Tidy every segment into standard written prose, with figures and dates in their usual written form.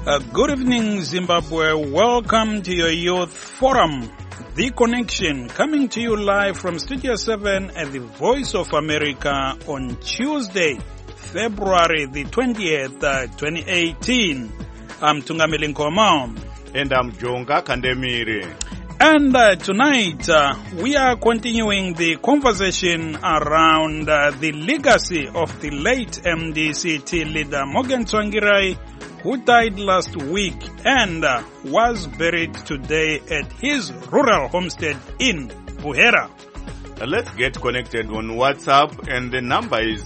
Good evening, Zimbabwe. Welcome to your Youth Forum, The Connection, coming to you live from Studio 7 at the Voice of America on Tuesday, February the 20th, 2018. I'm Tungamili Nkomo. And I'm Jonga Kandemiri. And tonight, we are continuing the conversation around the legacy of the late MDCT leader Morgan Tsvangirai, who died last week and was buried today at his rural homestead in Buhera. Let's get connected on WhatsApp, and the number is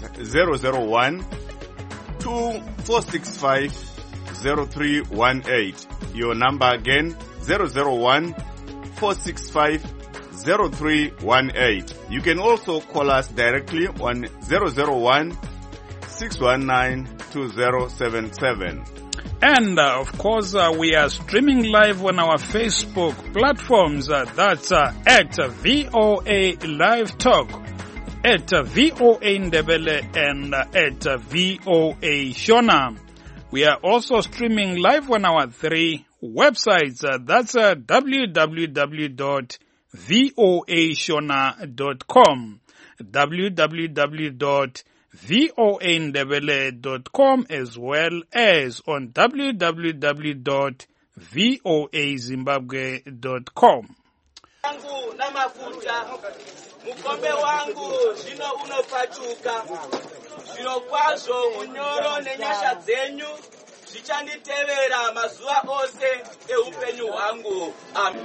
001-2465-0318. Your number again, 001-465-0318. You can also call us directly on 001-619-2077. And, of course, we are streaming live on our Facebook platforms. That's at VOA Live Talk, at VOA Ndebele, and at VOA Shona. We are also streaming live on our 3 websites. That's www.voashona.com, www.voandebele.com, as well as on www.voazimbabwe.com. Mukombe wangu zvino unopachuka zvino kwazvo unyoro nenyasha dzenyu zvichanditevera mazuva ose eupenyu hwangu.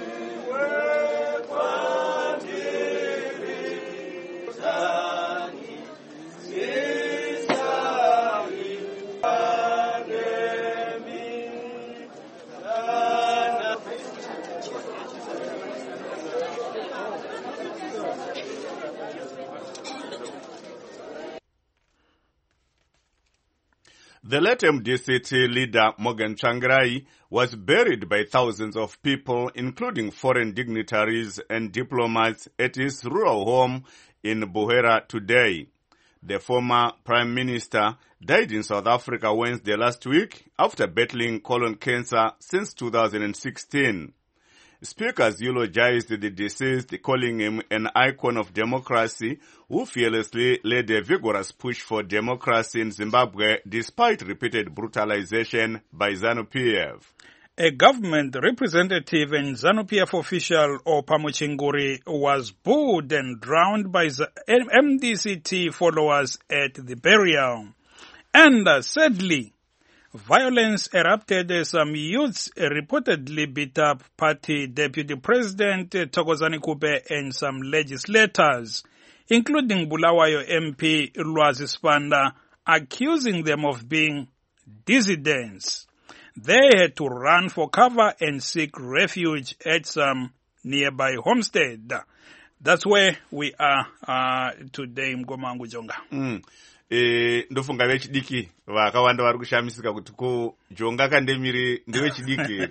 The late MDCT leader Morgan Tsvangirai was buried by thousands of people, including foreign dignitaries and diplomats, at his rural home in Buhera today. The former Prime Minister died in South Africa Wednesday last week after battling colon cancer since 2016. Speakers eulogized the deceased, calling him an icon of democracy who fearlessly led a vigorous push for democracy in Zimbabwe despite repeated brutalization by ZANU-PF. A government representative and ZANU-PF official, Opamuchinguri, was booed and drowned by the MDCT followers at the burial. And sadly, violence erupted as some youths reportedly beat up party deputy president Thokozani Kube and some legislators, including Bulawayo MP Lwazi Sibanda, accusing them of being dissidents. They had to run for cover and seek refuge at some nearby homestead. That's where we are today, Mgomangu Jonga. Ndofunga vechidiki vakawanda vari kushamisika kuti ko Jonga Kandemiri ndevechidiki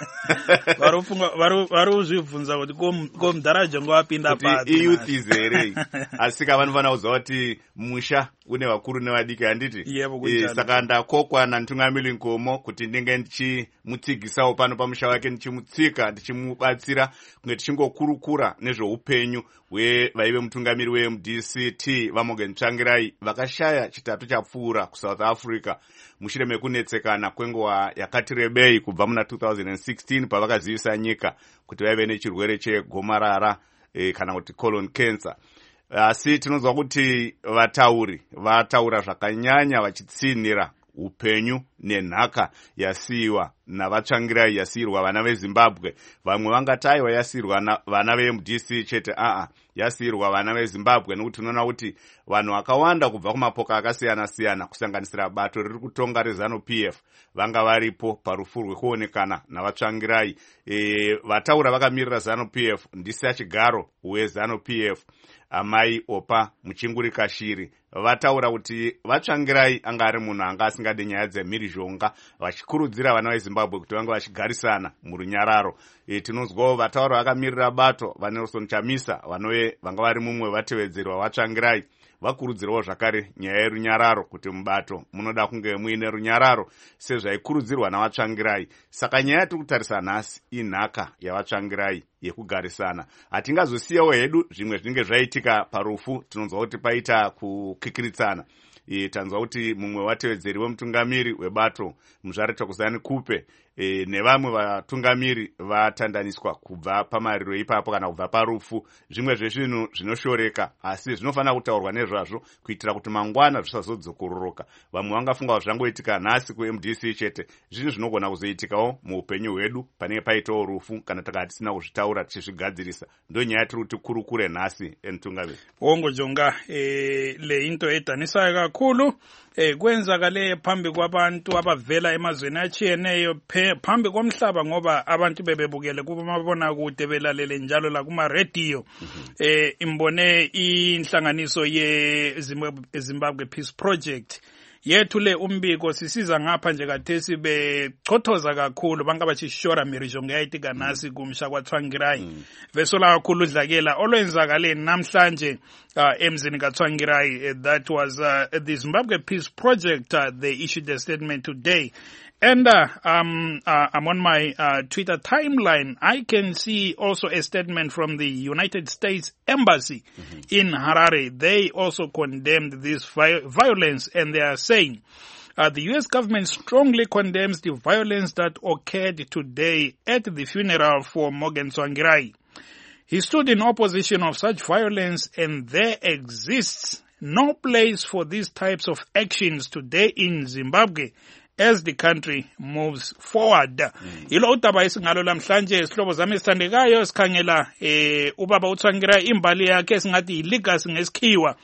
vari kuzvibvunza kuti ko mudhara Jonga wapinda pati iyouth here asika vanofana kuziva kuti musha une vakuru nevadiki handiti. Saka ndakokwa naNtungamili Nkomo kuti ndinge ndichimutsigisawo pano pamusha wake, ndichimutsika ndichimubatsira kunge tichingokurukura nezveupenyu hwevaive mutungamiri weMDCT vaMorgan Tsvangirai vakashaya chitatu chapfuura kuSouth Africa mushure mekunetsekana kwenguva yakati rebei kubva muna 2016 pavakazivisa nyika kuti vaive nechirwere chegomarara kana kuti colon cancer. Asi tinonzwa kuti vataura zvakanyanya vachitsinira upenyu nenhaka yasiyiwa navaTsvangirai, yasiyirwa vana veZimbabwe. Vamwe vangataiwa yasiyirwa vana veMDC chete, yasiyirwa vana veZimbabwe, nekuti tinoona kuti vanhu vakawanda kubva kumapoka akasiyana siyana kusanganisira bato riri kutonga reZANU-PF vanga varipo parufu rwekuonekana navaTsvangirai. Vataura vakamirira ZANU-PF ndisi achigaro weZANU-PF amai Opa Muchinguri Kashiri vataura kuti vaTsvangirai anga ari munhu anga asingade nyaya dzemhirizhonga, vachikurudzira vana veZimbabwe kuti vange vachigarisana murunyararo. Tinonzwawo vataura vakamirira bato vaNelson Chamisa vanga vari mumwe vatevedzeri vaTsvangirai vakurudzirawo zvakare nyaya yerunyararo, kuti mubato munoda kunge muine runyararo sezvaikurudzirwa navatsvangirai. Saka nyaya yatiri kutarisa nhasi inhaka yavatsvangirai yekugarisana. Hatingazosiyawo hedu zvimwe zvinenge zvaitika parufu. Tinonzwa kuti paita kukikiritsana. Tanzwa kuti mumwe watevedzeri wemutungamiri webato Muzvaretokozani Kupe nevamwe vatungamiri vatandaniswa kubva pamariro ipapo kana kubva parufu. Zvimwe zvezvinhu zvinoshoreka, asi zvinofanira kutaurwa nezvazvo kuitira kuti mangwana zvisazodzokororoka. Vamwe vangafunga zvangoitika nhasi kuMDC chete, zvinhu zvinogona kuzoitikawo muupenyu hwedu panenge paitawo rufu kana takati tisina kuzvitaura tichizvigadzirisa. Ndo nyaya tiri kuti kurukure nhasi emutungamiri. Wongojonga le into edanisayo kakhulu kwenzakale phambi kwabantu abavela emazweni atshiyeneyo phambi komhlaba, ngoba abantu bebebukele kumabonakude belalele njalo la kuma-radio. Imbone inhlanganiso ye-Zimbabwe Peace Project yethu le umbiko sisiza ngapha nje kathesi bechothoza kakhulu banka bachishora mirisho ngeyayitika nasi kumsha kwaTsvangirai vesola kakhulu udlakela olwenzakale namhlanje emzini kaTsvangirai. That was the Zimbabwe Peace Project. They issued a statement today. And I'm on my Twitter timeline. I can see also a statement from the United States Embassy in Harare. They also condemned this violence, and they are saying the U.S. government strongly condemns the violence that occurred today at the funeral for Morgan Tsvangirai. He stood in opposition of such violence, and there exists no place for these types of actions today in Zimbabwe as the country moves forward. Ilo udaba isingalo lamhlanje sihlobo zami esithandekayo sikhangela ubaba uTsvangirai imbali yakhe singathi ilegacy ngesikhiwa.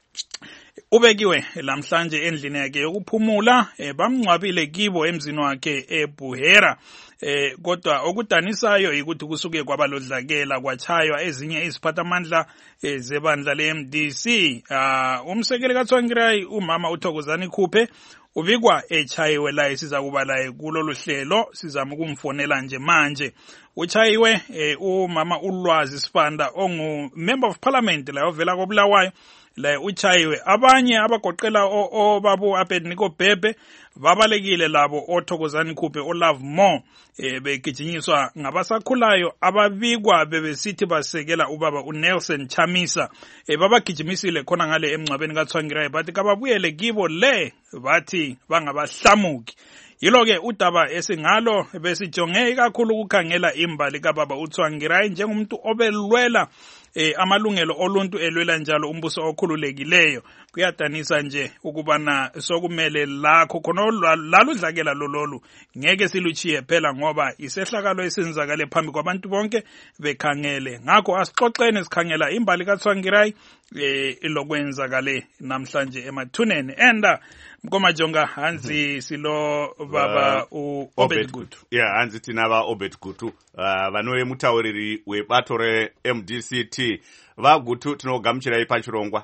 Ubekiwe lamhlanje endlini yakhe yokuphumula, bamngcwabile kibo emzini wakhe eBuhera. Kodwa okudanisayo ukuthi kusuke kwabalodlakela kwachaywa ezinye iziphathamandla zebandla leMDC. Umsekeli kaTsvangirai umama uThokozani Kupe ubikwa echayiwe la siza kuba la kulolu hlelo, sizama ukumfonela nje manje. Uchayiwe umama uLwazi Sibanda ongu member of parliament la ovela koBulawayo. La uchayiwe abanye abagoqela obabu Abednego Bhebhe babalekile labo oThokozani Kupe oLove More begijinyiswa ngabasakhulayo ababikwa bebesithi basekela ubaba uNelson Chamisa. Babagijimisile khona ngale emncwabeni kaTsvangirai bathi kababuyele kibo le bathi bangabahlamuki. Yiloke udaba esingalo besijonge kakhulu ukukhangela imbali kababa uTsvangirai njengomuntu obelwela amalungelo oluntu elwela njalo umbuso okhululekileyo. Kuyadanisa nje ukubana sokumele lakho khona laludlakela lololu ngeke siluchiye phela ngoba isehlakalo esenzakale phambi kwabantu bonke bekhangele. Ngakho asixoxene sikhangela imbali kaTsvangirai ilokwenzakale namhlanje emathuneni. Enda Mkomajonga hanzi silo baba Obed Gutu. Yeah, hanzi tinaba Obed Gutu. Vanowe mutauriri webato reMDCT. Vagutu tinogamuchira ipachirongwa.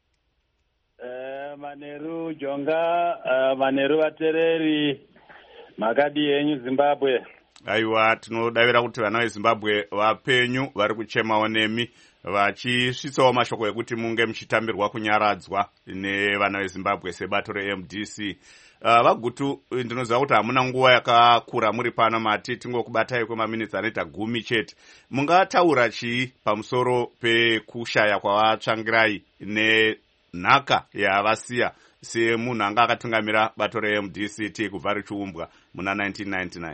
Maneru Jonga, maneru vatereri makadi yenyu Zimbabwe. Aiwa, tinodavira kuti vana veZimbabwe vapenyu vari kuchemawo nemi vachisvitsawo mashoko ekuti munge muchitambirwa kunyaradzwa nevana veZimbabwe sebato reMDC. Vagutu, ndinoziva kuti hamuna nguva yakakura muri pano, mati tingokubatai kwemaminitsi anoita 10 chete. Mungataura chii pamusoro pekushaya kwavatsvangirai nenhaka yavasiya semunhu anga akatungamira bato reMDCT kubva richiumbwa muna 1999?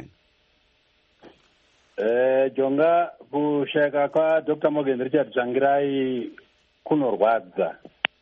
Jonga, kushayika kwa Dr. Morgan Richard Tsvangirai kunorwadza.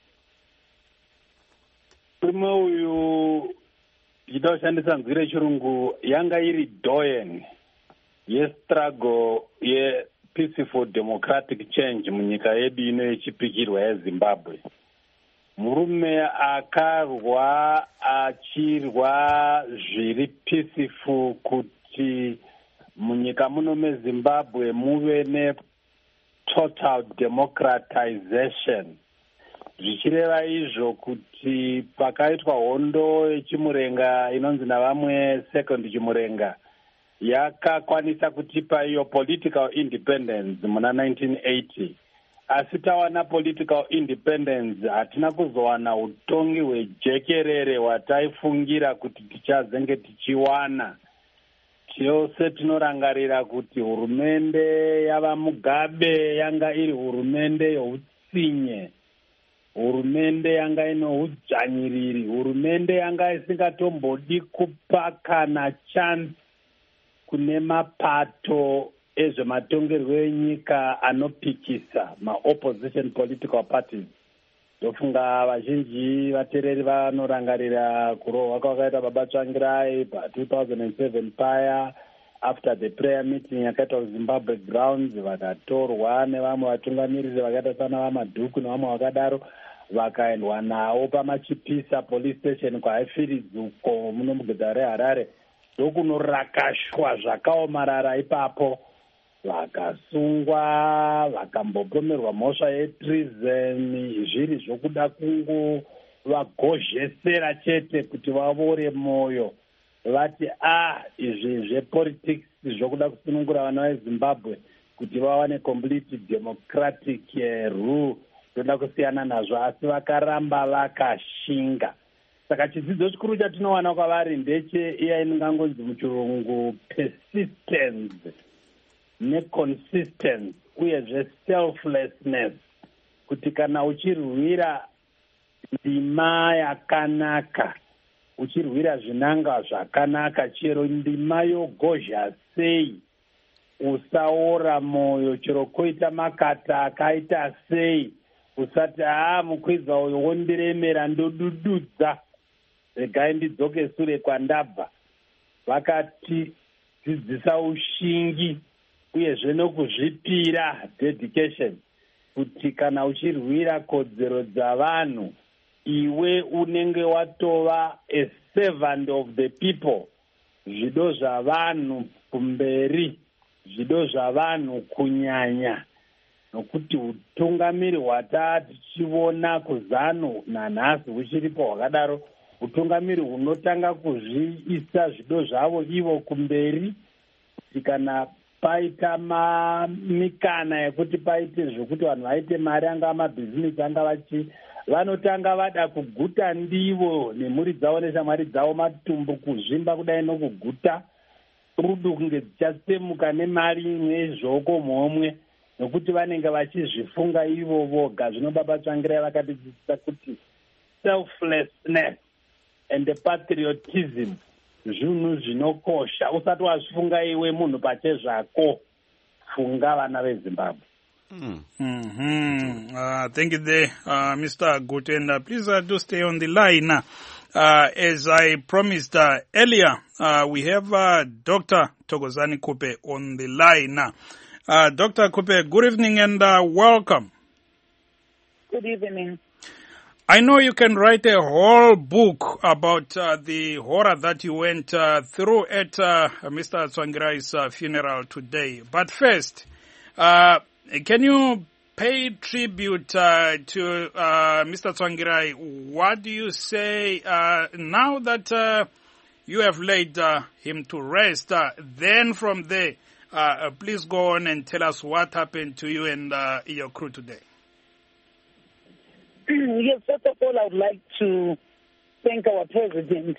Murume uyu ichidoshandisa nzira yechirungu yanga iri doyen yestruggle yepeaceful democratic change munyika yedu ino yechipikirwa yeZimbabwe. Murume akarwa achirwa zviri peaceful kuti munyika muno meZimbabwe muve ne total democratization. Zvichireva izvo kuti pakaitwa hondo yechimurenga inonzi navamwe second chimurenga yakakwanisa kutipa iyo political independence muna 1980. asi tawana political independence hatina kuzowana utongi hwejekerere hwataifungira kuti tichazenge tichiwana. Chose tinorangarira kuti hurumende yava Mugabe yanga iri hurumende youtsinye, hurumende yanga ino udzvanyiriri, hurumende yanga isingatombodi kupa kana chance kune mapato ezvematongerwo enyika anopikisa ma-opposition political parties. Ndofunga vazhinji vateereri vanorangarira kurohwa kwakaita Baba Tsvangirai pa2007 paya after the prayer meeting yakaita kuZimbabwe grounds, vakatorwa nevamwe vatungamiriri vakaita sana vaMadhuku nevamwe vakadaro, vakaendwa nawo pamachipisa police station kwaHighfields uko muno muguta reHarare. Ndokunorakashwa zvakaomarara ipapo, vakasungwa, vakambopomerwa mhosva yetreason, zviri zvokuda kungovagozhesera chete kuti vavore mwoyo, vati izvi zvepolitics zvokuda kusunungura vana veZimbabwe kuti vawane complete democratic rule toda kusiyana nazvo, asi vakaramba vakashinga. Saka chidzidzo chikuru chatinowana kwavari ndeche iya inongangonzi muchirungu persistence neconsistence uyezve selflessness, kuti kana uchirwira ndima yakanaka, uchirwira zvinanga zvakanaka, chero ndima yogozha sei, usaora mwoyo, chero koita makata akaita sei, usati mukwidza uyo wondiremera ndodududza, regai ndidzoke sure kwandabva. Vakatidzidzisa ushingi uyezve nokuzvipira, dedication, kuti kana uchirwira kodzero dzavanhu, iwe unenge watova a servant of the people, zvido zvavanhu kumberi, zvido zvavanhu kunyanya. Nokuti utungamiri hwataa tichiona kuZANU nanhasi huchiripo hwakadaro, utungamiri hunotanga kuzviisa zvido zvavo ivo kumberi, kuti kana paita mikana yekuti paite zvokuti vanhu vaite mari, anga mabhizinesi anga vanotanga vada kuguta ndivo nemhuri dzavo neshamwari dzavo matumbu, kuzvimba kudai nokuguta, rudu kunge dzichasemuka nemari imwe zvoko mhomwe, nokuti vanenge vachizvifunga ivo voga. Zvino Baba Tsvangirai vakatidzidzisa kuti selflessness and patriotism zvinhu zvinokosha. Usati wazvifunga iwe munhu pachezvako, funga vana veZimbabwe. Thank you there, Mr. Guten. Please do stay on the line. As I promised earlier, we have Dr. Thokozani Kupe on the line. Dr. Kupe, good evening and welcome. Good evening. I know you can write a whole book about the horror that you went through at Mr. Tsvangirai's funeral today. But first, can you pay tribute to Mr. Tsvangirai? What do you say now that you have laid him to rest? Then from there, please go on and tell us what happened to you and your crew today. Yes, first of all, I would like to thank our president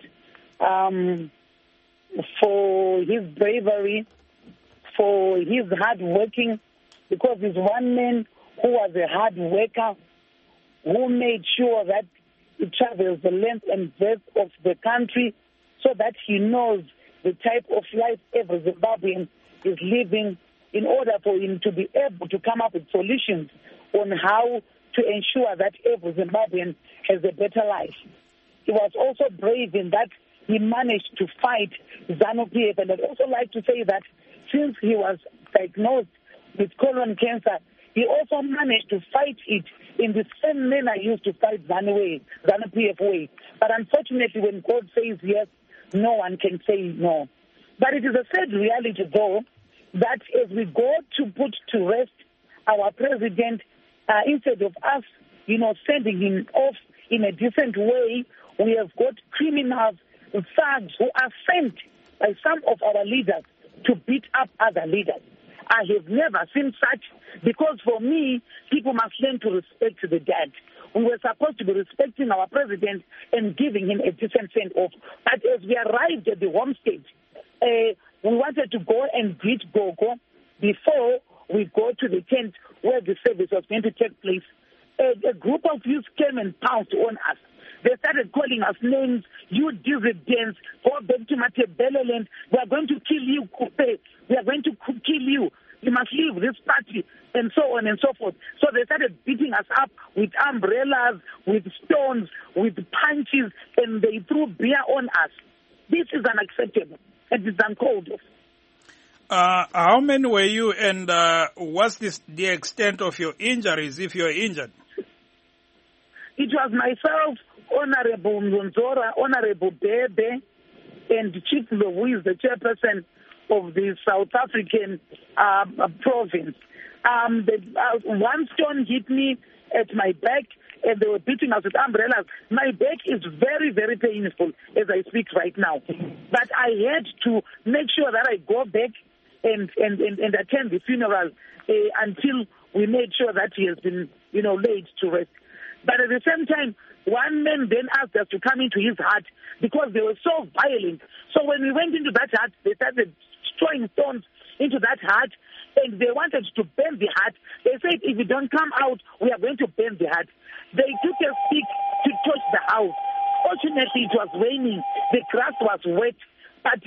for his bravery, for his hard working, because he's one man who was a hard worker, who made sure that he travels the length and breadth of the country so that he knows the type of life every Zimbabwean is living, in order for him to be able to come up with solutions on how to ensure that every Zimbabwean has a better life. He was also brave in that he managed to fight ZANU-PF, and I'd also like to say that since he was diagnosed with colon cancer, he also managed to fight it in the same manner he used to fight ZANU-PF way. But unfortunately, when God says yes, no one can say no. But it is a sad reality, though, that as we go to put to rest our president, instead of us, sending him off in a decent way, we have got criminals, thugs who are sent by some of our leaders to beat up other leaders. I have never seen such, because for me, people must learn to respect the dead. We were supposed to be respecting our president and giving him a decent send-off. But as we arrived at the homestead, we wanted to go and greet Gogo before we go to the tent where the service was going to take place. A group of youths came and pounced on us. They started calling us names. You dissidents, go back to Matabeleland. We are going to kill you, Kupe. We are going to kill you. You must leave this party, and so on and so forth. So they started beating us up with umbrellas, with stones, with punches, and they threw beer on us. This is unacceptable, and it's uncalled of. How many were you, and what's the extent of your injuries, if you're injured? It was myself, Honorable Nzonzora, Honorable Bebe, and Chief Lo, who is the chairperson of the South African province. One stone hit me at my back, and they were beating us with umbrellas. My back is very, very painful as I speak right now. But I had to make sure that I go back and attend the funeral until we made sure that he has been, laid to rest. But at the same time, one man then asked us to come into his hut because they were so violent. So when we went into that hut, they started throwing stones into that hut, and they wanted to burn the hut. They said, if you don't come out, we are going to burn the hut. They took a stick to touch the house. Fortunately, it was raining. The grass was wet, but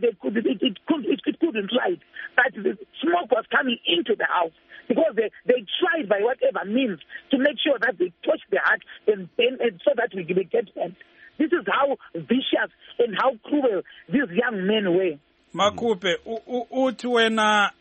it couldn't light. But the smoke was coming into the house because they tried by whatever means to make sure that they touch the hut and so that we get burnt. This is how vicious and how cruel these young men were. Makupe, uthi wena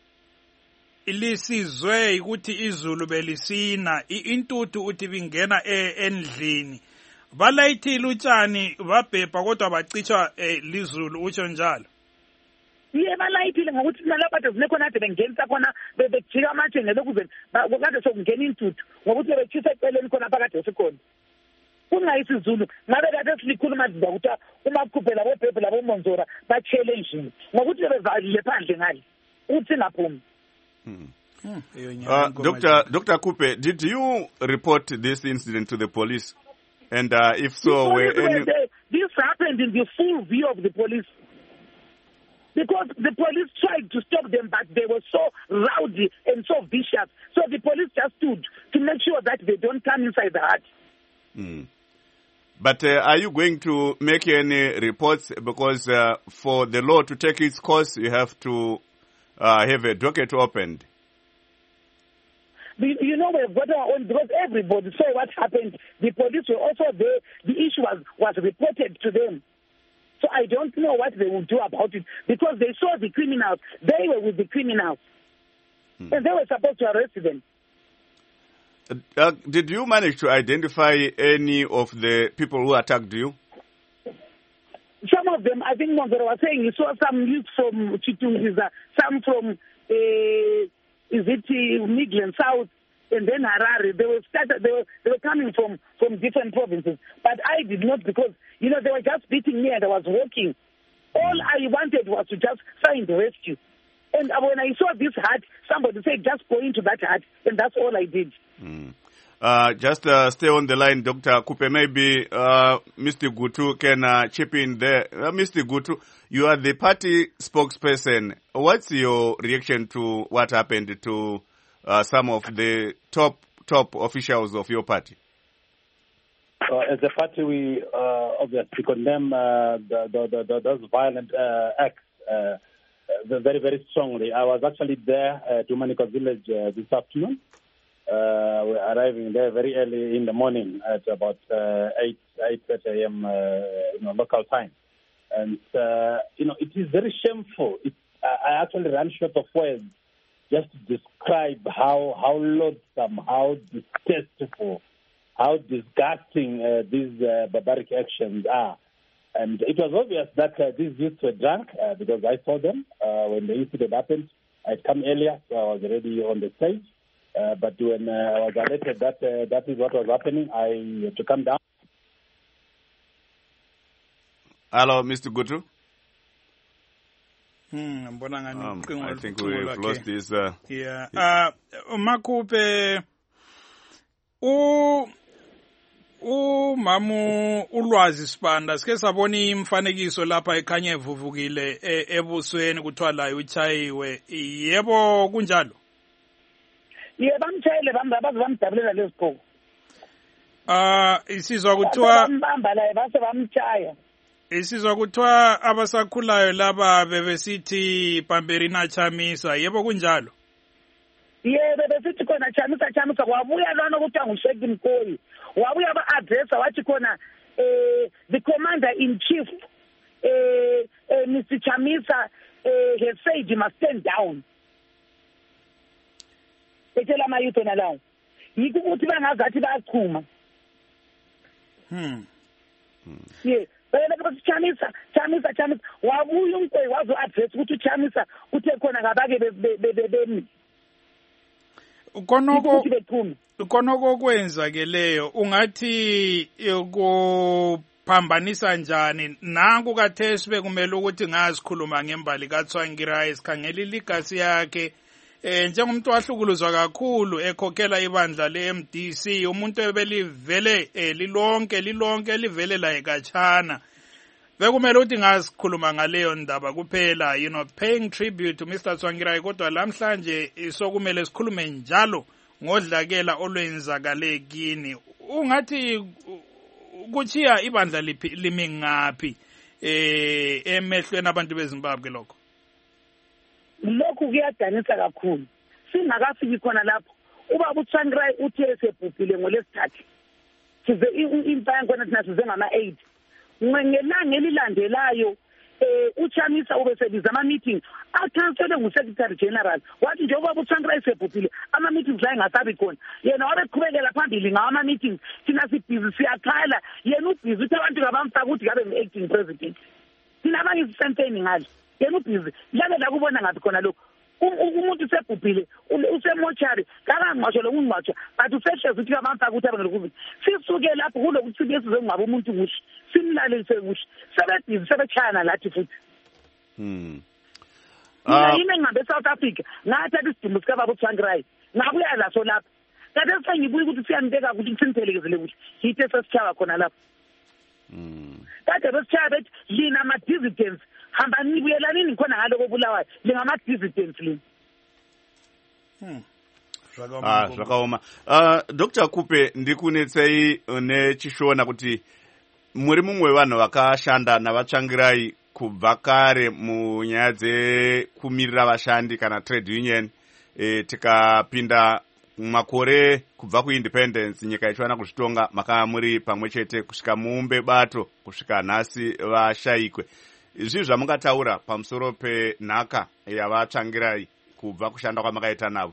ilisizwe ukuthi izulu belisina intuthu uthi bingena endlini balayithile utshani babhebha kodwa bacitshwa lizulu utsho njalo. Balayithile ngokuthi nalapha zinekho nade bengenisa khona bejika amatshe ngelokuze kade sokungena intuthu ngokuthi betshisa eceleni khona phakade sikhona. Kungayisizulu ngabe kade silikhuluma ukuthi uMakhuphe labo Bhebhe labo Monzora bachele endlini ngokuthi bevalile phandle ngale uthi naphumi. Dr. Kupe, did you report this incident to the police? And if so, this happened in the full view of the police. Because the police tried to stop them, but they were so rowdy and so vicious. So the police just stood to make sure that they don't come inside the hut. But are you going to make any reports? Because for the law to take its course, you have to have a docket opened. We've got our own, because everybody saw what happened. The police were also there. The issue was reported to them. So I don't know what they will do about it, because they saw the criminals. They were with the criminals. And they were supposed to arrest them. Did you manage to identify any of the people who attacked you? Some of them, I think Monzora was saying, he saw some youth from Chitungiza, some from, Midland South, and then Harare. They were coming from different provinces. But I did not, because, they were just beating me and I was walking. All I wanted was to just find the rescue. And when I saw this hut, somebody said, just go into that hut, and that's all I did. Just stay on the line, Dr. Kupe. Maybe Mr. Gutu can chip in there. Mr. Gutu, you are the party spokesperson. What's your reaction to what happened to some of the top officials of your party? As a party, we obviously condemn those violent acts very, very strongly. I was actually there to Maniko Village this afternoon. We're arriving there very early in the morning at about 8:30 a.m. Local time. And, it is very shameful. I actually ran short of words just to describe how loathsome, how distasteful, how disgusting these barbaric actions are. And it was obvious that these youths were drunk because I saw them when the incident happened. I'd come earlier, so I was already on the stage. But when I was alerted that is what was happening, I had to come down. Hello, Mr. Gutu. Mbona ngani I think we've lost this. Yeah. Makupe umamu ulwazi Sibanda sike sabona imfanekiso lapha ekhanya evuvukile ebusweni kuthiwa layo uchayiwe. Yebo kunjalo? Yebo bamchayile bamdabulela lesiphoko. Isizwa kuthiwa bamba la base bamchaya. Isizwa kuthiwa abasakhulayo laba bebesithi Pamperina Chamisa. Yebo kunjalo? Yebo besithi khona Chamisa kwabuya lona ukuthi nguSheki Mkoyi. Wabuya ba-addressa wathi khona the commander in chief Mr. Chamisa has said he must stand down. Etshela amayouth wena lawo. Yikho ukuthi bangazathi bayachuma. Yeah. Bathi Chamisa wabuya uMkoyi wazo address ukuthi uChamisa uthe khona ngabake bemi. Konoko kwenza ke leyo ungathi kuphambanisa njani nanku kaThesi bekumele ukuthi ngazikhuluma ngembali kaTsvangirai sikhangela iligasi yakhe njengomuntu wahlukuluzwa kakhulu ekhokhela ibandla leMDC umuntu ebelivele lilonke livele la ekachana bekumele ukuthi ngazikhuluma ngaleyo ndaba kuphela paying tribute to Mr. Tsvangirai kodwa lamhlanje sokumele sikhulume njalo ngodlakela olwenzakale kini ungathi kuchiya ibandla limi ngaphi emehlweni abantu beZimbabwe lokho kuyadanisa kakhulu singakafiki khona lapho ubaba uTsvangirai uthe esebhubhile ngolesithathu size impaya khona thina size ngama-8 ngelanga elilandelayo uChamisa ubesebiza ama-meeting akhansele nguSecretary General wathi njengoba uTsvangirai sebhubhile ama-meetings la engasabi khona yena wabeqhubekela phambili ngawo ama-meetings thina sibhizi siyakhala yena ubhizi uthi abantu ngabamfaka ukuthi ngabe ngu-acting president thina abangisisenteni ngalo yena ubhizi labe la kubona ngathi khona lokhu umuntu sebhubhile usemochari kakangcwatshwa lokungcwatshwa but usehlezi ukuthi abamfaka ukuthi abe ngelokuthi sisuke lapho kulokuthi size ngabe umuntu kuhle simlalise kuhle sebebhizi sebechayana lathi futhi yini engihambe eSouth Africa ngathatha isidumbu sikababa uTsvangirai ngabuya laso lapho kade sengibuye ukuthi siyanibeka ukuthi siniphelekezele kuhle yithe sesichaba khona lapho kade besichaba bethi lina ama-dissidents hamba nibuyelanini khona ngaloko Bulawayo lingama-dissidents lini zvakaoma Dr. Kupe ndikunetsei nechishona kuti muri mumwe vanhu vakashanda navaTsvangirai kubva kare munyaya dzekumirira vashandi kana trade union tikapinda makore kubva kuindependence nyika ichiwana kuzvitonga makanga muri pamwe chete kusvika muumbe bato kusvika nhasi vashayikwe izvi zvamungataura pamusoro penhaka yavaTsvangirai kubva kushanda kwamakaita navo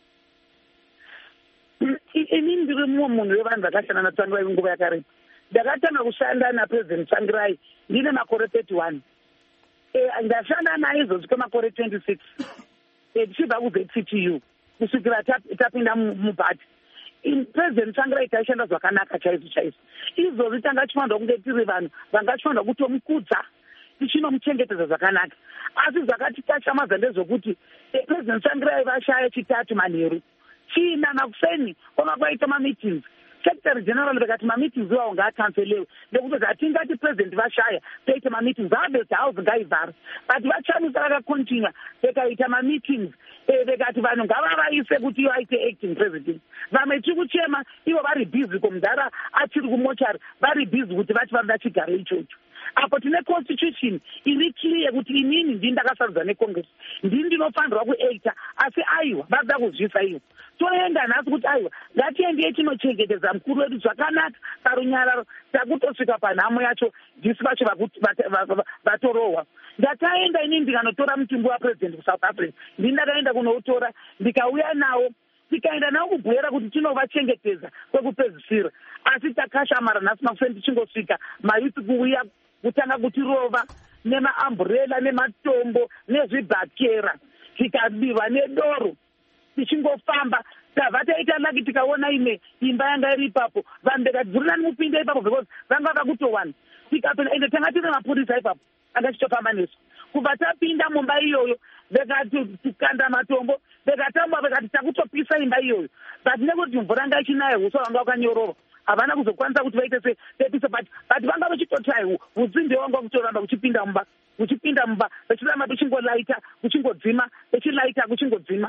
inini ndiri mumwe munhu wevanhu vakashanda naTsvangirai nguva yakareba ndakatanga kushanda napresident Tsvangirai ndine makore 31 ndashanda naye izvozvi kwemakore 26 tichibva kuZCTU kusvikira tapinda mubhati president Tsvangirai taishanda zvakanaka chaizvo izvozvi tanga tichifanirwa kunge tiri vanhu vangachifanirwa kutomukudza tichinomuchengetedza zvakanaka asi zvakatitashamaza ndezvokuti president Tsvangirai vashaya chitatu manheru china nakuseni kwanga kwaita ma-meetings Secretary General bekati ma-meetings iwawo ngaacancelewe nekuti zvatingati president vashaya toita ma-meetings harvest house ngaivhara but vaChamisa vakakontinua bekaita ma-meetings bekati vanhu ngavavaise kuti iwo aite acting president vamwe tiri kuchema ivo vari bhizi komudhara achiri kumochari vari bhizi kuti vati vanoda chigaro ichocho apo tine constitution iri clear kuti inini ndini ndakasarudza necongress ndini ndinofanirwa kuacta asi aiwa vada kuzvisa iwo toenda nhasi kuti aiwa ngatiendei tinochengetedza mukuru wedu zvakanaka parunyararo takutosvika panhamo yacho ndisi vacho vatorohwa ndakaenda inini ndikanotora mutumbi wapresident kuSouth Africa ndini ndakaenda kunoutora ndikauya nawo tikaenda nawo kubhuira kuti tinovachengetedza kwekupedzisira asi takashamara nhasi makuseni tichingosvika mayuthi kuuya kutanga kutirova nemaamburela nematombo nezvibhakera tikabiva nedoro tichingofamba tabva taita laki tikaona imwe imba yanga iri ipapo vanhu bekadzurirani mupinde ipapo because vanga vakakutowana tikapinda ende tanga tine mapurisa ipapo anga tichitofamba nesu kubva tapinda mumba iyoyo vekati tikanda matombo vekatamba vekati takutopisa imba iyoyo but nekuti mvura ngaichinaya huswa vanga vakanyorova havana kuzokwanisa kuti vaite sepepisa but vanga vachitotai hutsimbe wanga kutoramba kuchipinda mumba vechiramba kuchingolaita kuchingodzima vechilaita kuchingodzima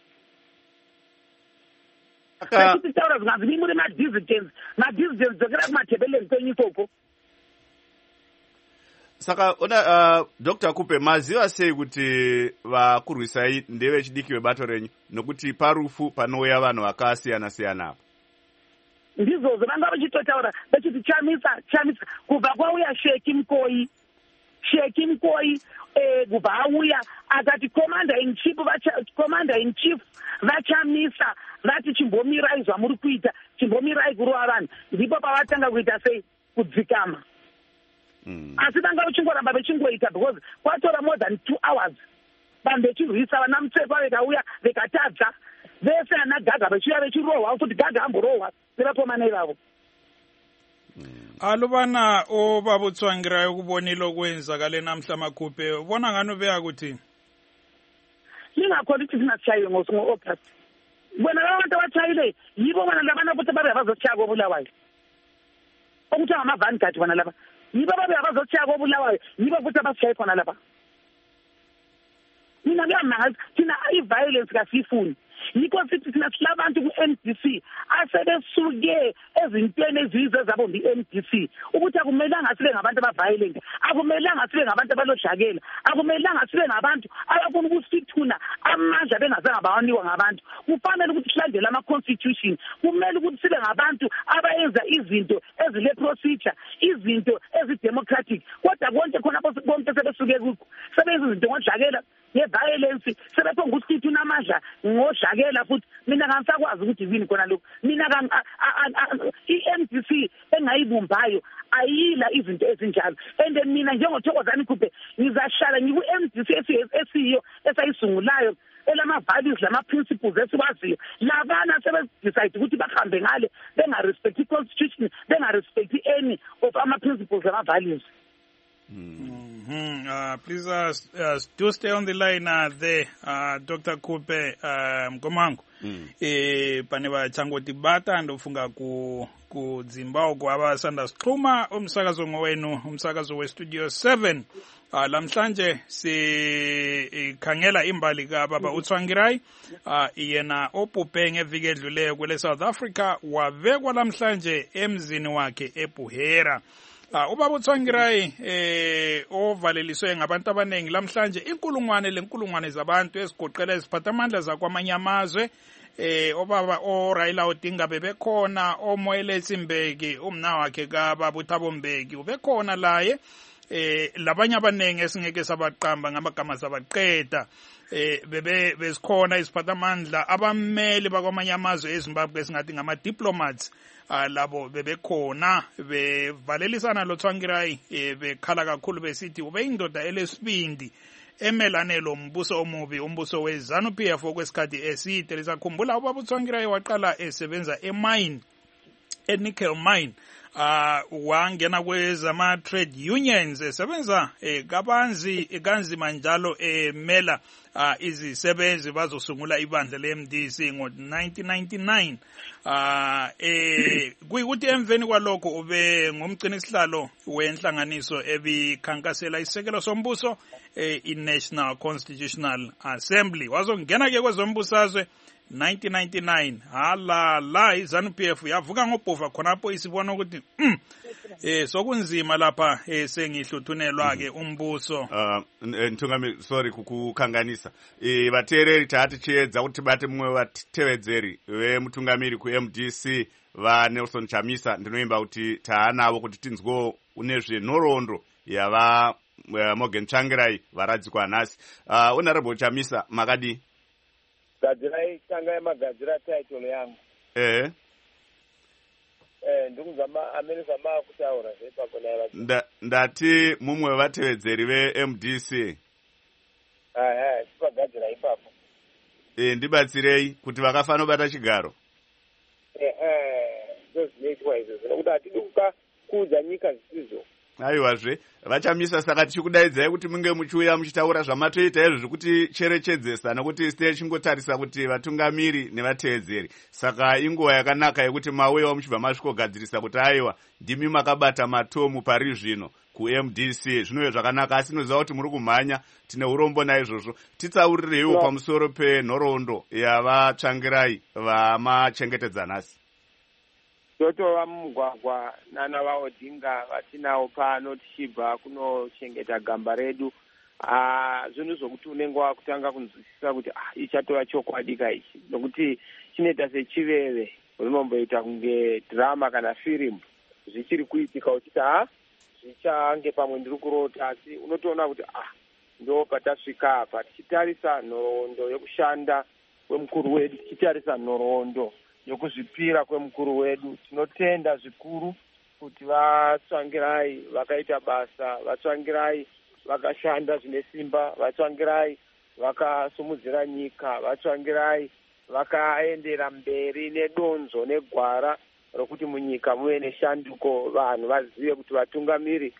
vechititaura zvinganzi mimuri madissidents dzokera kumatebeleni kwenyu ikoko. Saka Dr. Kupe, maziva sei kuti vakurwisai ndevechidiki vebato renyu nokuti parufu panouya vanhu vakasiyana siyana apa? Ndizvozvo vanga vachitotaura vechiti chamisa kubva kwauya Sheki Mkoi kubva auya akati commander in chief vachamisa vati chimbomirai zvamuri kuita chimbomirai kurova vanhu ndipo pavatanga kuita sei kudzikama. Asi vanga vachingoramba vechingoita because kwatora more than 2 hours vanhu vechirwisa vana Mutsekwa vekauya vekatadza vese ana Gaga vechiuya vechirohwa futi Gaga amborohwa nevakomana ivavo. Alubana obabutswangirayo kubonile okwenzakale namhla Makupe ubona ngani ubeya kuthi ningakhona ukuthi singatshayiwe ngo-August bona abantu abatshayile yibo bona labana futhi babe bazotshaya kobulawayo okuthi ngama-vanguard bona laba yibo babe bazotshaya kobulawayo yibo futhi abasitshaye khona lapha. Mina kuyamangazi thina i-violence kasiyifuni yikho sithi thina silabantu ku-MDC asebesuke ezintweni eziyizo zabo ngi-MDC ukuthi akumelanga sibe ngabantu aba-violent, akumelanga sibe ngabantu abalodlakela, akumelanga sibe ngabantu abafuna ukusithuna amandla bengazange bawanikwa ngabantu. Kufanele ukuthi silandele ama-constitution, kumele ukuthi sibe ngabantu abayenza izinto ezile-procedure, izinto ezi-democratic. Kodwa konke khona bonke sebesuke kukho sebenza izinto ngodlakela nge-violence sebephonga ukusithuna amandla ngodlakela futhi. Mina kangisakwazi ukuthi yini khona lokho. Mina i-MDC engayibumbayo ayila izinto ezinjalo and mina njengothokozani Kupe ngizashala ngiku-MDC esiyo esayisungulayo elama-values lama-principles esiwaziyo. Labana sebedecide ukuthi bahambe ngale benga-respect i-constitution, benga-respect any of ama-principles lama-values. Please do stay on the line there, Dr. Kupe Mkomangu. Pane vachangoti bata ndofunga kudzimba uko avasanda sixhuma umsakazo ngowenu umsakazo westudio 7. Lamhlanje sikhangela imbali kababa uTsvangirai yena ophupe ngeviki edluleyo kwele South Africa wavekwa lamhlanje emzini wakhe eBuhera. Ubaba uTsvangirai ovaleliswe ngabantu abaningi lamhlanje inkulungwane zabantu ezigoqela iziphathamandla zakwamanye amazwe obaba oRaila Odinga bebekhona, oMoeletsi Mbeki umna wakhe kababa uThabo Mbeki ubekhona laye, labanye abaningi esingeke sabaqamba ngamagama sabaqeda bezikhona iziphathamandla abameli bakwamanye amazwe eZimbabwe esingathi ngama-diplomats labo bebekhona bevalelisana lo Tsvangirai bekhala kakhulu besithi ube indoda elesibindi emelane lo mbuso omubi, umbuso weZANU-PF okwesikhathi eside. Lisakhumbula ubaba uTsvangirai waqala esebenza emine, nickel mine, wangena kwezama-trade unions esebenza kanzima njalo emela izisebenzi bazosungula ibandla le-MDC ngo-1999. Kuyikuthi emveni kwalokho ube ngumgcinisihlalo wenhlanganiso ebikhankasela isekelo sombuso i-National Constitutional Assembly. Wazongena-ke kwezombusazwe 1999 la iZANU-PF yavuka ngobhova khonapho isibona ukuthi sokunzima lapha sengihluthunelwa ke umbuso. Nthungami sorry kukukhanganisa vateereri taati chiedza kuti bate mumwe vatevedzeri vemutungamiri kuMDC vaNelson Chamisa ndinoimba kuti taanavo kuti tinzwo unezve nhoroondo yava Morgan Tsvangirai varadzikwa nhasi. Honorable Chamisa makadi gadzirai tanga yamagadzira title yangu ndikuzama amene zama kutaura zvepakona ndati mumwe vatevedzeri veMDC tipagadzira ipapo ndibatsirei kuti vakafana bata chigaro ndozvinoitwa izvo zvinokuti hatidi kuudza nyika zvisizvo aiwazve vachamisa. Saka tichikudaidzai kuti munge muchiuya muchitaura zvamatoita izvo zvekuti cherechedzesa, nekuti site chingotarisa kuti vatungamiri nevateedzeri. Saka inguva yakanaka yekuti mauyewo muchibva masvikogadzirisa kuti aiwa ndimi makabata matomu pari zvino kuMDC. Zvinove zvakanaka, asi noziva kuti muri kumhanya, tine urombo naizvozvo. Titsaurireiwo pamusoro penhoroondo yavatsvangirai vamachengetedza nhasi. Totova mumugwagwa nana vaOdinga vatinawo pano tichibva kunochengeta gamba redu. Zvinhu zvokuti unenge wakutanga kunzwisisa kuti ichatova chokwadika ichi, nokuti chinoita sechiveve rinomboita kunge drama kana firimu zvichiri kuitika uchiti zvichange pamwe ndiri kurota, asi unotoona kuti ndo patasvika apa tichitarisa nhoroondo yokushanda kwemukuru wedu, tichitarisa nhoroondo yokuzvipira kwemukuru wedu. Tinotenda zvikuru kuti vatsvangirai vakaita basa, vatsvangirai vakashanda zvine simba, vatsvangirai vakasimudzira nyika, vatsvangirai vakaendera mberi nedonzo negwara rokuti munyika muve neshanduko, vanhu vazive kuti vatungamiri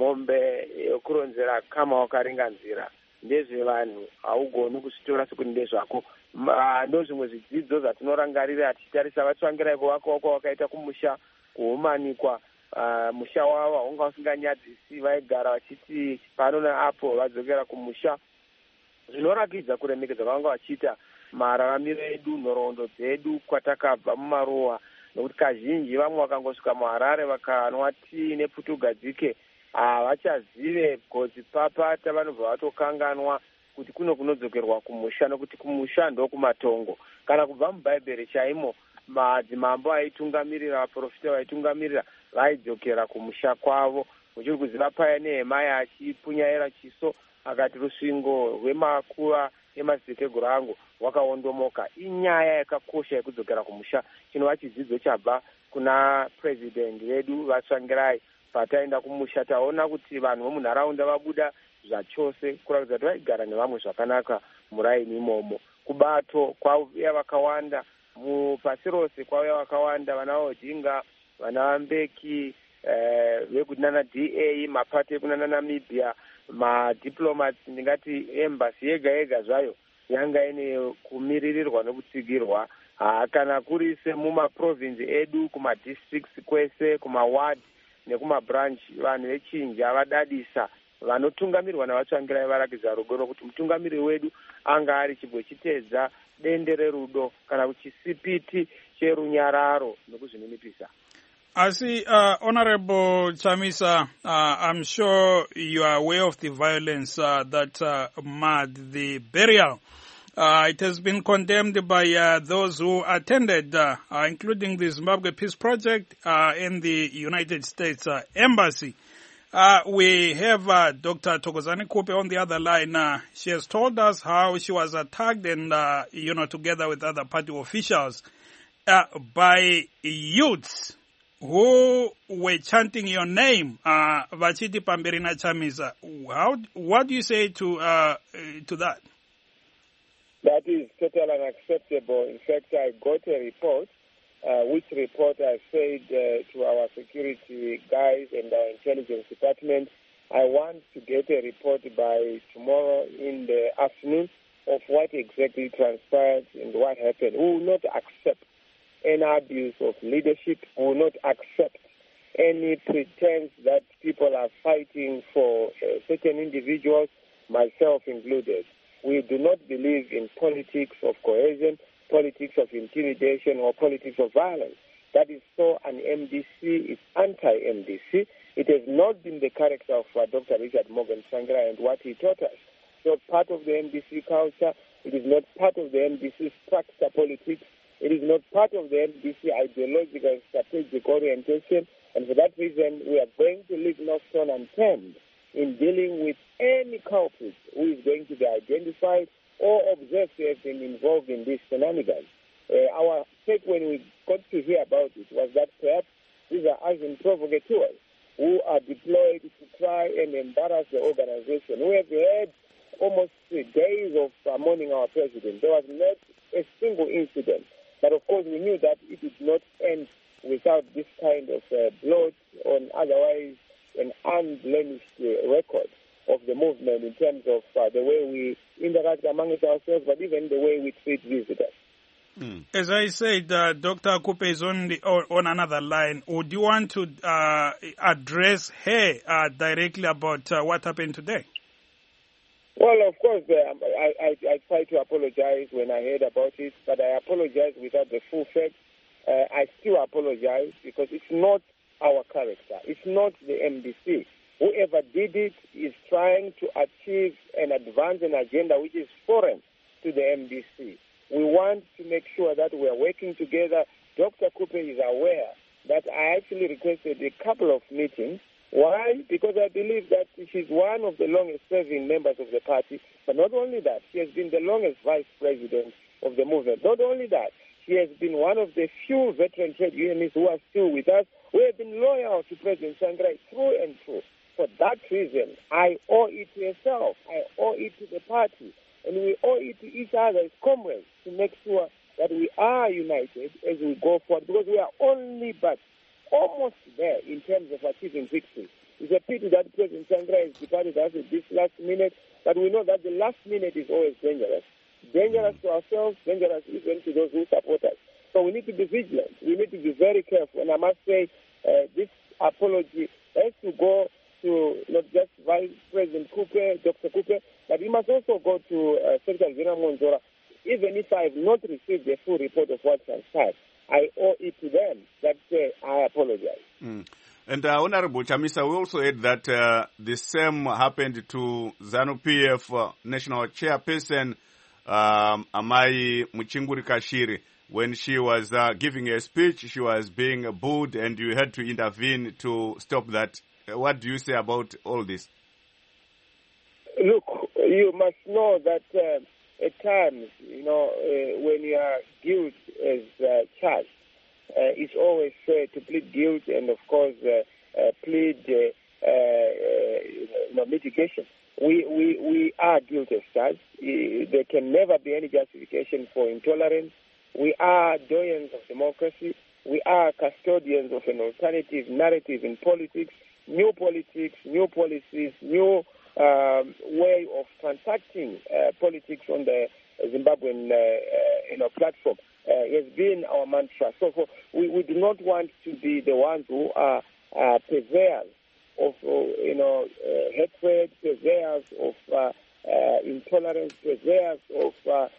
mombe yokuronzera kama wakaringanzira ndezvevanhu, haugoni kuzvitora sekuti ndezvako. Ndo zvimwe zvidzidzo zvatinorangarira tichitarisa vatsvangirai kuvakawo kwavakaita kumusha, kuhumanikwa. Musha wavo haunga usinganyadzisi, vaigara vachiti pano neapo vadzokera kumusha. Zvinorakidza kuremekedza vanga vachiita mararamiro edu, nhoroondo dzedu kwatakabva mumaruwa, nokuti kazhinji vamwe vakangosvika muHarare vakanwa tii neputugadzike havachazive godzi papata, vanobva vatokanganwa kuti kuno kunodzokerwa kumusha, nokuti kumusha ndokumatongo. Kana kubva mubhaibheri chaimo, madzimambo aitungamirira, vaprofita vaitungamirira vaidzokera kumusha kwavo. Uchiri kuziva paya Nehemia achipunyaira chiso akati rusvingo rwemakuva emadziteteguru angu wakaondomoka. Inyaya yakakosha yekudzokera kumusha. Chinova chidzidzo chabva kuna president vedu vatsvangirai. Pataenda kumusha taona kuti vanhu vomunharaunda vabuda zvachose kuratidza kuti vaigara nevamwe zvakanaka muraini imomo. Kubato kwauya vakawanda, mupasi rose kwauya vakawanda, vana vaOdinga, vana vaMbeki, vekunana DA, mapati ekunana Namibia, madiplomats, ndingati embassy yega yega zvayo yanga ine kumiririrwa nekutsigirwa. Kana kurise mumaprovince edu, kumadistricts kwese, kumaward nekumabranch, vanhu vechinji avadadisa. Vanotungamirwa navatsvangirai varakidza rudo rokuti mutungamiri wedu anga ari chibwe chitedza dende rerudo kana kuti chisipiti cherunyararo nokuzvininipisa. Asi, Honorable Chamisa, I'm sure you are aware of the violence that marred the burial. It has been condemned by those who attended, including the Zimbabwe Peace Project and the United States Embassy. We have Dr. Thokozani Kupe on the other line. She has told us how she was attacked and, together with other party officials, by youths who were chanting your name, Vachiti Pamberina Chamisa. What do you say to that? That is totally unacceptable. In fact, I got a report, which report I said to our security guys and our intelligence department, I want to get a report by tomorrow in the afternoon of what exactly transpired and what happened. We will not accept any abuse of leadership. We will not accept any pretense that people are fighting for certain individuals, myself included. We do not believe in politics of cohesion, politics of intimidation, or politics of violence. That is so an MDC is anti-MDC. It has not been the character of Dr. Richard Morgan Tsvangirai and what he taught us. So part of the MDC culture, it is not part of the MDC structure politics. It is not part of the MDC ideological and strategic orientation. And for that reason, we are going to leave no stone unturned in dealing with any culprit who is going to be identified or observed to have been involved in these shenanigans. Our take when we got to hear about it was that perhaps these are Asian provocateurs who are deployed to try and embarrass the organization. We have had almost 3 days of mourning our president. There was not a single incident. But of course we knew that it would not end without this kind of blood on otherwise an unblemished record of the movement in terms of the way we interact among ourselves, but even the way we treat visitors. As I said, Dr. Kupe is on another line. Would you want to address her directly about what happened today? Well, of course, I tried to apologize when I heard about it, but I apologize without the full facts. I still apologize because it's not our character. It's not the MDC. Whoever did it is trying to achieve and advance an agenda which is foreign to the MDC. We want to make sure that we are working together. Dr. Kupe is aware that I actually requested a couple of meetings. Why? Because I believe that she's one of the longest-serving members of the party. But not only that, she has been the longest vice president of the movement. Not only that, she has been one of the few veteran trade unionists who are still with us, who have been loyal to President Tsvangirai through and through. For that reason, I owe it to herself. I owe it to the party. And we owe it to each other as comrades to make sure that we are united as we go forward, because we are only but almost there in terms of achieving victory. It's a pity that President Tsvangirai has departed us at this last minute, but we know that the last minute is always dangerous. Dangerous to ourselves, dangerous even to those who support us. So we need to be vigilant. We need to be very careful. And I must say, this apology has to go to not just Vice President Kupe, Dr. Kupe, but it must also go to Secretary General Monzora. Even if I have not received the full report of what transpired, I owe it to them that I apologize. And Honorable Chamisa, we also heard that the same happened to ZANU-PF National Chairperson Amai Muchinguri Kashiri. When she was giving a speech, she was being booed, and you had to intervene to stop that. What do you say about all this? Look, you must know that at times, when you are guilty as charged, it's always fair to plead guilty and, of course, plead mitigation. We are guilty as charged. There can never be any justification for intolerance. We are doyens of democracy. We are custodians of an alternative narrative in politics, new policies, new way of transacting politics on the Zimbabwean platform has been our mantra. So we do not want to be the ones who are purveyors of hatred, purveyors of intolerance, purveyors of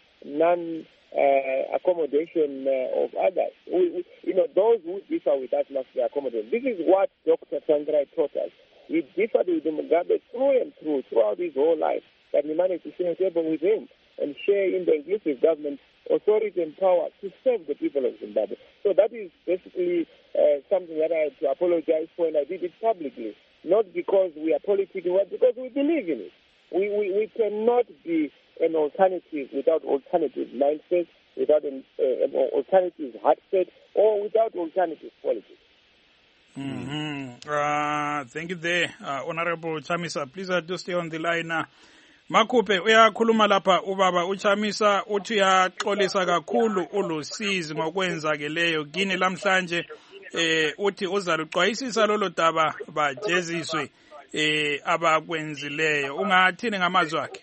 accommodation of others. Those who differ with us must be accommodated. This is what Dr. Tsvangirai taught us. He differed with Mugabe through and through, throughout his whole life, that he managed to sit at the table with him and share in the inclusive government authority and power to serve the people of Zimbabwe. So that is basically something that I had to apologize for, and I did it publicly, not because we are politicking, but because we believe in it. We cannot be an alternative without alternative mindset, without an alternative heart set, or without alternative politics. Thank you there, Honorable Chamisa. Please do stay on the line. Makupe, uyakhuluma lapha ubaba uChamisa uthi uyaxolisa kakhulu ulusizi ngokwenzakeleyo kini lamhlanje uthi uzaluxwayisisa lolo daba bajeziswe abakwenzileyo. Ungathini ngamazwi akhe?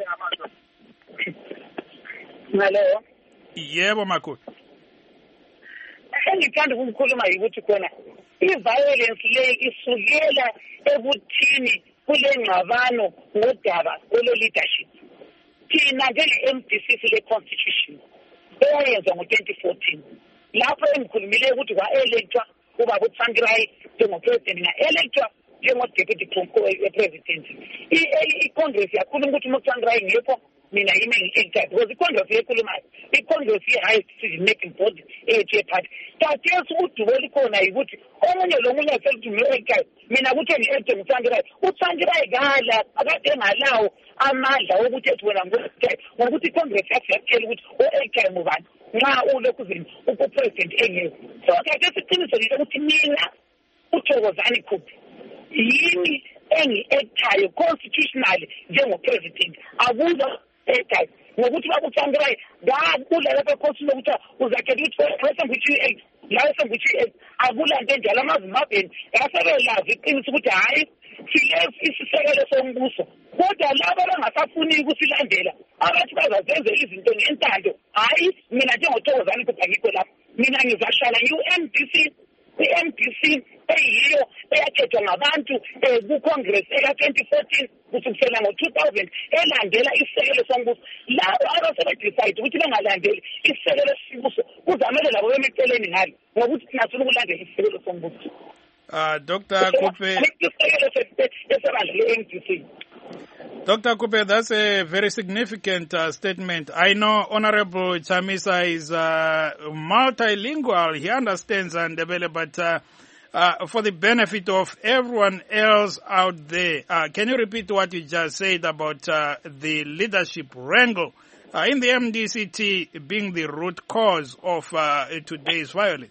Hello. Yebo Makupe. Engithanda ukukhuluma ukuthi khona i-violence le isukela ebuthini kule ngxabano ngodaba kwelo leadership. Thina njenge-MDC le constitution eyayenzwa ngo-2014 lapho engikhulumile ukuthi kwa-electwa ubaba uTsvangirai njengopresident nga-electwa njengo-deputy president. I-Congress yakhuluma ukuthi uTsvangirai ngekho mina yimi ngi-elected because i-Congress yekhulumayo i-Congress ye-highest decision making body eyethu yeparty. Khathesi udubo likhona yikuthi omunye lomunye aselithi ngi-elected mina kuthi ngi-elected uTsvangirai. uTsvangirai kala akade engalawo amandla wokuthi ethi wena ngu-elected ngokuthi i-Congress yasiyakutshela ukuthi o-elected ngubani nxa ulokhu uzini upresident engekho. So khathesi iqinisekile ukuthi mina uThokozani Khumbi yimi engi-electayo constitutionally njengopresident. Akuzo ngokuthi bakuTsvangirai ngakudla lapha ekhosini lokuthi uzakhetha ukuthi person which you act lawo sengukuthi akulanto enjalo amazimbabweni yasebelazi iqiniso ukuthi hayi silesi isisekelo sombuso kodwa labo abangasafuni ukusilandela abathi bazazenza izinto ngentando hayi mina njengothokozani kodwa ngikho lapho mina ngizashala ngiu-MDC i-MDC eyiyo eyakhethwa ngabantu ku-Congress eka-2014 kusukela ngo-2000 elandela isisekelo sombuso labo abasebedecide ukuthi bengalandeli isisekelo sombuso kuzamele labo bemeceleni ngalo ngokuthi thina sifuna ukulandela isisekelo sombuso. Dr. Kupe, Dr. Kupe, that's a very significant statement. I know Honorable Chamisa is multilingual. He understands Ndebele, but for the benefit of everyone else out there, can you repeat what you just said about the leadership wrangle in the MDCT being the root cause of today's violence?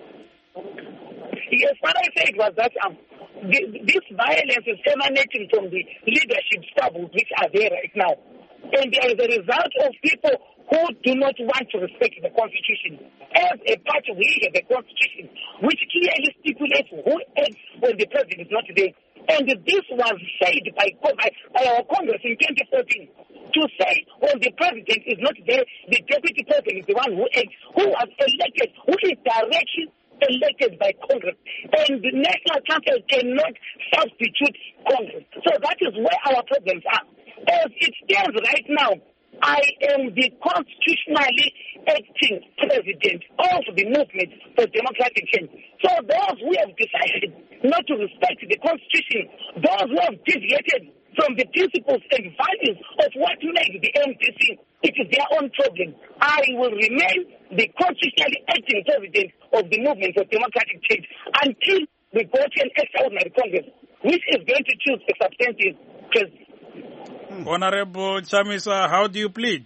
Yes, what I said was that this violence is emanating from the leadership squabbles which are there right now. And as a result of people who do not want to respect the Constitution. As a party, we have the Constitution, which clearly stipulates who acts when the president is not there. And this was said by our Congress in 2014 to say when the president is not there, the deputy president is the one who acts, who was elected, who is directly elected by Congress. And the National Council cannot substitute Congress. So that is where our problems are. As it stands right now, I am the constitutionally acting president of the movement for democratic change. So those who have decided not to respect the Constitution, those who have deviated from the principles and values of what makes the MDC, it is their own problem. I will remain the constitutionally acting president of the movement for democratic change until we go to an extraordinary Congress, which is going to choose a substantive president. Honorable Chamisa, how do you plead?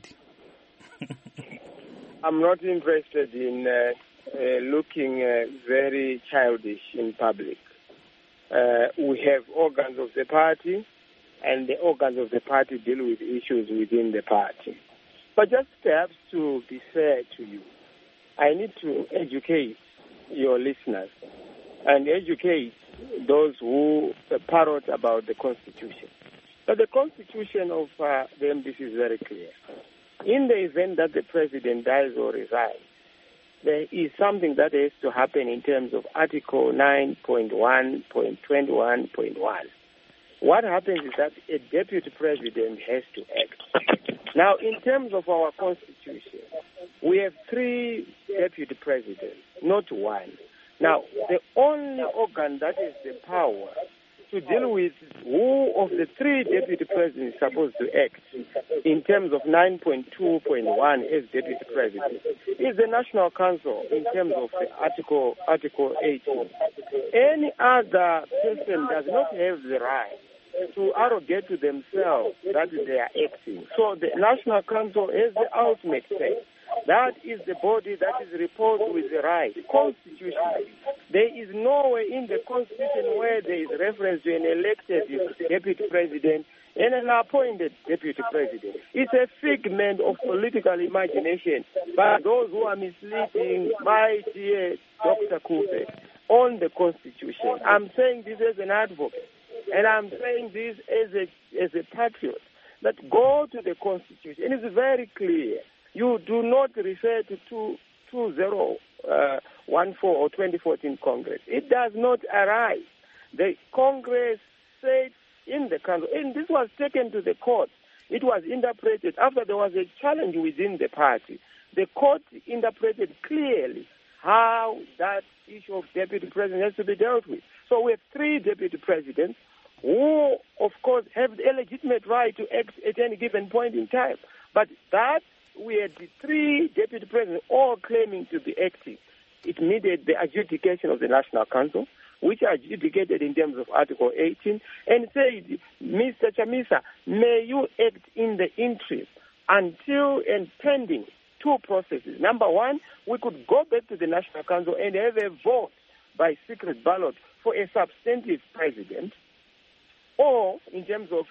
I'm not interested in looking very childish in public. We have organs of the party, and the organs of the party deal with issues within the party. But just perhaps to be fair to you, I need to educate your listeners and educate those who parrot about the Constitution. But the Constitution of the MDC is very clear. In the event that the president dies or resigns, there is something that has to happen in terms of Article 9.1.21.1. What happens is that a deputy president has to act. Now, in terms of our Constitution, we have 3 deputy presidents, not 1. Now, the only organ that has the power to deal with who of the 3 deputy presidents is supposed to act in terms of 9.2.1 as deputy president is the National Council in terms of the Article 18. Any other person does not have the right to arrogate to themselves that they are acting. So the National Council has the ultimate say. That is the body that is reposed with the right. Constitutionally, there is nowhere in the Constitution where there is reference to an elected deputy president and an appointed deputy president. It's a figment of political imagination by those who are misleading my dear Dr. Kupe on the Constitution. I'm saying this as an advocate, and I'm saying this as a patriot, that go to the Constitution. It is very clear. You do not refer to 2014 or 2014 Congress. It does not arise. The Congress said in the council, and this was taken to the court. It was interpreted after there was a challenge within the party. The court interpreted clearly how that issue of deputy president has to be dealt with. So we have 3 deputy presidents who, of course, have a legitimate right to act at any given point in time. But that we had the 3 deputy presidents all claiming to be acting. It needed the adjudication of the National Council, which adjudicated in terms of Article 18, and said, Mr. Chamisa, may you act in the interim until and pending 2 processes. Number 1, we could go back to the National Council and have a vote by secret ballot for a substantive president, or in terms of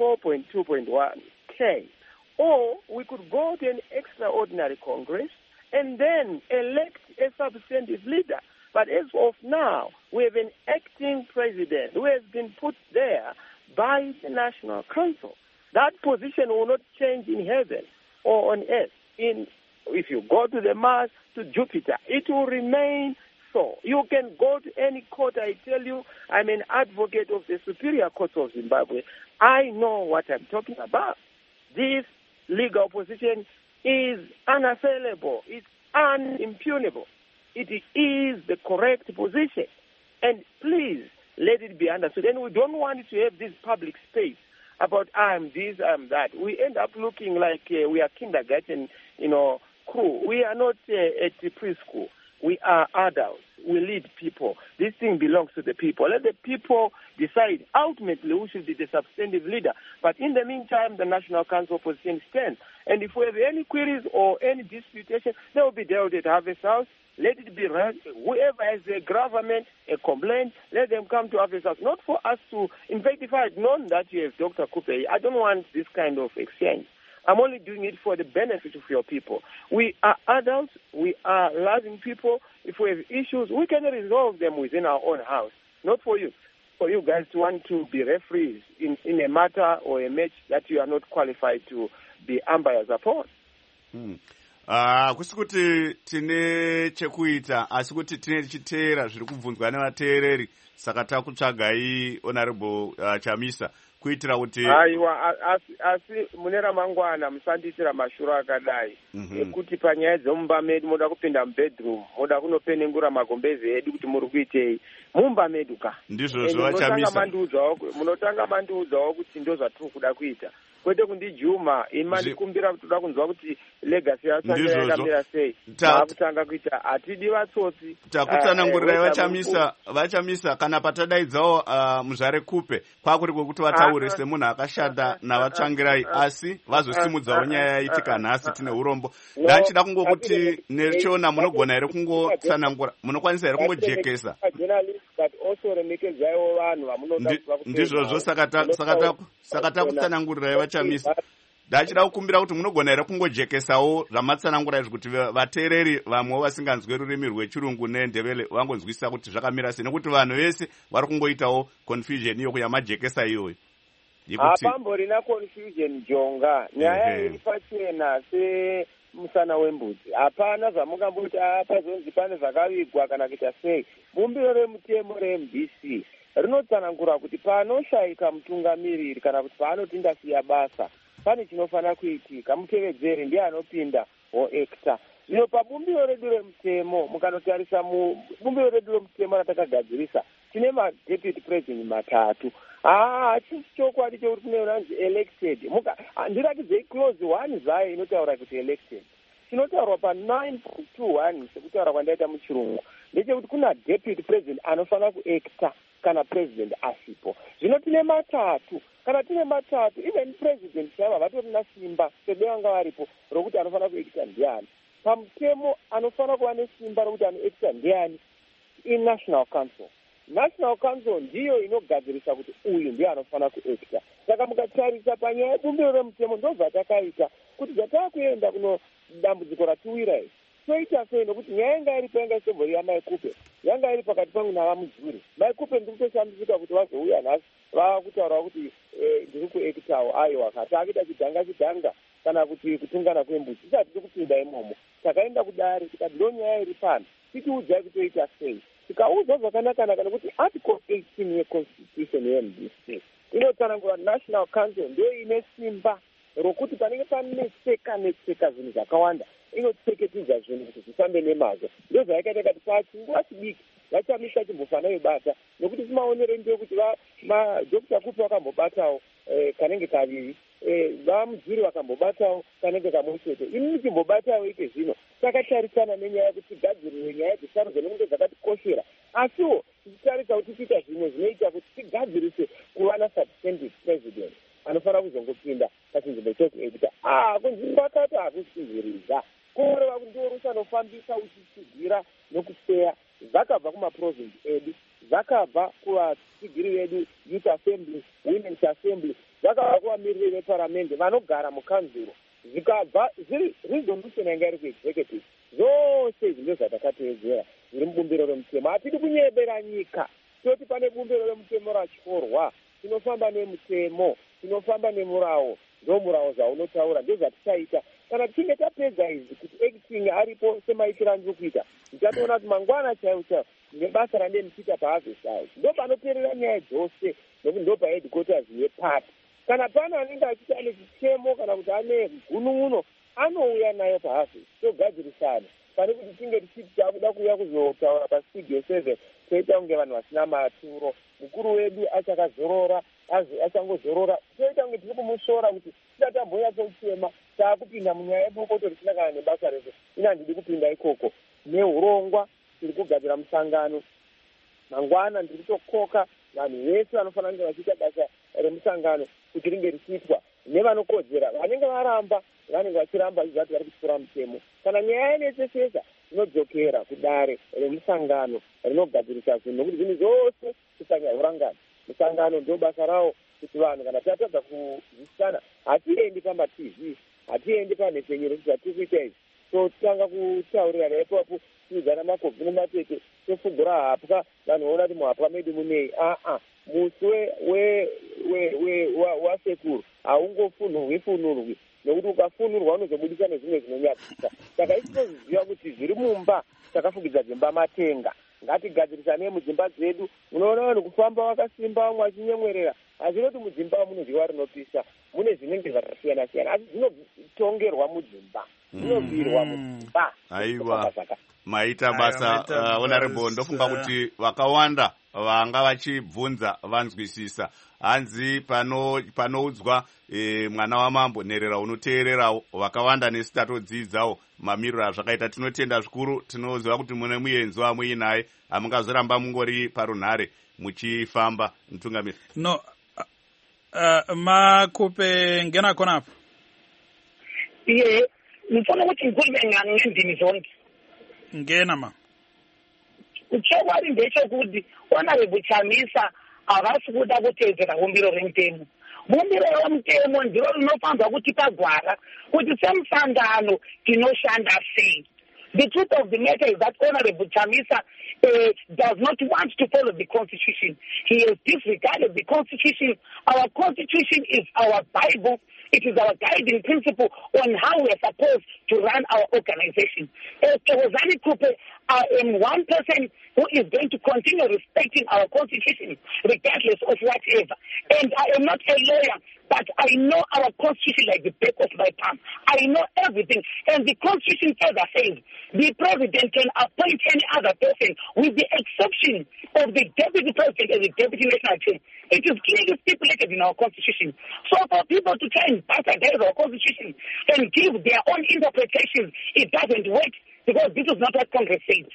6.4.2.1K, or we could go to an extraordinary Congress and then elect a substantive leader. But as of now, we have an acting president who has been put there by the National Council. That position will not change in heaven or on earth. If you go to the Mars, to Jupiter, it will remain so. You can go to any court. I tell you, I'm an advocate of the Superior Court of Zimbabwe. I know what I'm talking about. This legal position is unassailable. It's unimpugnable. It is the correct position. And please, let it be understood. And we don't want to have this public space about I'm this, I'm that. We end up looking like we are kindergarten, crew. We are not at the preschool. We are adults. We lead people. This thing belongs to the people. Let the people decide ultimately who should be the substantive leader. But in the meantime, the National Council position stands. And if we have any queries or any disputation, they will be dealt at Harvest House. Let it be read. Whoever has a gravamen, a complaint, let them come to Harvest House. Not for us to, in fact, if I had known that you have Dr. Cooper, I don't want this kind of exchange. I'm only doing it for the benefit of your people. We are adults. We are loving people. If we have issues, we can resolve them within our own house. Not for you. For you guys to want to be referees in a matter or a match that you are not qualified to be umpires upon. Kusi kuti tine chekuita asi kuti tine chiteera zviri kubvunzwa nevateereri saka takutsvagai Honorable Chamisa kuitira kuti aiwa asi mune ramangwana musandiitira mashuro akadai ekuti panyaya dzemumba medu moda kupinda mubedroom moda kunopenengura magombezi edu kuti muri kuitei mumba medu ka ndizvo zvavachamisa munotanga mandiudzawo kuti ndo zvatiri kuda kuita kwete kundijuma imandikumbira kuti toda kunzwa kuti legacy yatsanga yakamira sei maakutanga kuita hatidi vatsotsi takutsanangurirai vachamisa kana patadaidzawo muzvare kupe kwakuri kwekuti vataure semunhu akashanda navatsvangirai asi vazosimudzawo nyaya yaitika nhasi tine urombo ndachida kungokuti nechiona munogona here kungotsanangura munokwanisa here kungojekesa ndizvozvo saka takutsanangurirai vachamisa ndachida kukumbira kuti munogona here kungojekesawo zvamatsanangura izvi kuti vateereri vamwewo vasinganzwe rurimi rwechirungu nendevele vangonzwisisa kuti zvakamira sei nekuti vanhu vese vari kungoitawo confusion iyo kuyamajekesa iyoyo hapamborina confusion jonga nyaya iri pachena semusana wembudzi hapana zvamungamboti pazonzi pane zvakavigwa kana kuita sei bumbiro remutemo reMDC rinotsanangura kuti panoshayika mutungamiriri kana kuti paanoti ndasiya basa pane chinofanira kuitika mutevedzeri ndiye anopinda hoekta zvino pabumbiro redu remutemo mukanotarisa mubumbiro redu remutemo ratakagadzirisa tine madeputy president matatu hachisi chokwadi chekuti kuneunanzi elected ndiratidzei clause 1 zvayo inotaura kuti elected chinotaurwa pa9.21 sekutaura kwandaita muchirungu ndechekuti kuna deputy president anofanira kuekta kana president asipo zvino tine matatu kana tine matatu even president chaiva vatorina simba sebe vanga varipo rokuti anofanira kuekta ndiani pamutemo anofanira kuva nesimba rokuti anoekta ndiani inational council ndiyo inogadzirisa kuti uyu ndiye anofanira kuekta saka mukatarisa panyaya yebumbiro remutemo ndo zvatakaita kuti zvatakuenda kuno dambudziko ratiwira iri toita sei nokuti nyaya yanga iripo yanga isembori yamaikupe yanga iri pakati pangu navamudzuri maikupe ndiri kutoshambidzika kuti vazouya nhasi vava kutaura kuti ndiri kuektawo aiwa kati akuita chidhanga kana kuti kutungana kwembudzi tisati tiri kupinda imomo takaenda kudare tikati ndo nyaya iri pano titiudzai kutoita sei tikaudza zvakanakanaka nekuti article 18 yeconstitution yeMDC inotsanangura national council ndio ine simba rokuti panenge panetseka zvinhu zvakawanda inotseketedza zvinhu kuti zvifambe nemazvo ndo zvaikaita kati pachinguva chidiki vachamisa chimbofana bata nokuti simaonere ndiyo kuti madr Kupe vakambobatawo kanenge kaviri vamudziri vakambobatawo kanenge kamwe chete ini chimbobatawo ike zvino takatarisana nenyaya yekuti tigadzirire nyaya dzesarudzo nekunge dzakatikoshera asiwo tichitarisa kuti tiita zvimwe zvinoita kuti tigadzirise kuva nasubstantive president anofanira kuzongopinda pachinzvimbo chokuekuta kunzvimbo akati hakusiziriza kureva kuti ndo rusanofambisa uchitsigira nokuseya zvakabva kumaprovinsi edu zvakabva kuvatsigiri vedu youth assembly women's assembly zvakabva kuvamiriri veparamende vanogara mukanzuro zvikabva zviri resolution yanga iri kuexecutive zvose izvi ndo zvatakatevedzera zviri mubumbiro remutemo. Hatidi kunyebera nyika toti pane bumbiro remutemo ratyorwa, tinofamba nemutemo, tinofamba nemurawo, ndo murawo zvaunotaura ndo zvatichaita. Kana tichinge tapedza izvi kuti acting aripo semaitiro andiri kuita, ndichatoona kuti mangwana chaiwo chaiwo nebasa randenichita paharvest house ndo panoperera nyaya dzose, nokuti ndo paheadquarters yepati. Kana pane anenge achiti ane chitemo kana kuti ane gunun'uno anouya nayo paharvest togadzirisana, pane kuti tinge tichiti takuda kuuya kuzotaura pastudio 7 toita kunge vanhu vasina maturo. Mukuru wedu achakazorora, achangozorora, toita kunge tiri kumusora kuti tidatamboyatsouchema taakupinda munyaya yebokoto risina kana nebasa rese. Ina handidi kupinda ikoko neurongwa, tiri kugadzira musangano mangwana, ndiri kutokoka vanhu vese vanofanira kunge vachiita basa remusangano kuti ringe richiitwa nevanokodzera. Vanenge varamba vanenge vachiramba izvati vari kutyora mutemo. Kana nyaya yenesesesa inodzokera kudare remusangano rinogadzirisa zvinhu, nokuti zvinhu zvose kusanyahurangana. Musangano ndio basa rawo kuti vanhu kana tatadza kuzwisisana hatiendi pamatv, hatiendi panhepfenyuro kuti zvatiri kuita izvi, so totanga kutaurirana ipapo tiudzana makobvu nematete, tofugura hapwa, vanhu voona kuti muhapwa medu munei. Musi wasekuru haungofunurwi, nokuti ukafunurwa unozobudisa nezvimwe zvinonyadzisa. Saka isitoziziva kuti zviri mumba takafugidza dzimba matenga, ngatigadzirisanei mudzimba dzedu. Unoona vanhu kufamba vakasimba, vamwe vachinyemwerera, hazvinoti mudzimba mune zuva rinopisa, mune zvinenge zvakasiyana siyana, asi zvinotongerwa mudzimba, zvinobirwa mudzimba. Aiwa, maita basa honorable. Ndofunga kuti vakawanda vanga vachibvunza vanzwisisa. Hanzi panoudzwa mwana wamambo nherera unoteererawo, vakawanda nesu tatodzidzawo mamiriro azvakaita. Tinotenda zvikuru, tinoziva kuti mune muenzwa muinaye, hamungazoramba mungori parunhare muchifamba. Mutungamiri no makupe ngena konapo iye nifuna kuti ngikhulume ngendimi zonke ngena ma uchokwadi ndechokuti honorable Chamisa havasi kuda kutedzera bumbiro remutemo. Bumbiro remutemo ndiro rinofanirwa kutipa gwara kuti semusangano tinoshanda sei. The truth of the matter is that Honorable Chamisa does not want to follow the Constitution. He has disregarded the Constitution. Our Constitution is our Bible. It is our guiding principle on how we are supposed to run our organization. As to Hozani Kupe, I am one person who is going to continue respecting our Constitution regardless of whatever. And I am not a lawyer, but I know our Constitution like the back of my palm. I know everything. And the Constitution further says the President can appoint any other person with the exception of the Deputy President and the Deputy National Chair. It is clearly stipulated in our Constitution. So for people to try and bastardize our Constitution and give their own interpretations, it doesn't work because this is not what Congress says.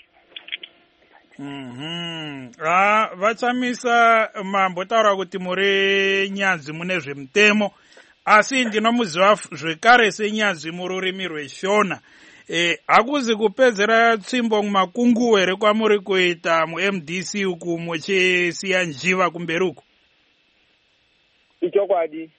Vachamisa mambotaura kuti muri nyanzvi mune zvemutemo, asi ndinomuziva zvekare senyanzvi mururimi rweshona. Hakuzi kupedzera tsvimbo mumakungu here kwamuri kuita muMDC uku muchisiya njiva kumberi uku? Ichokwadi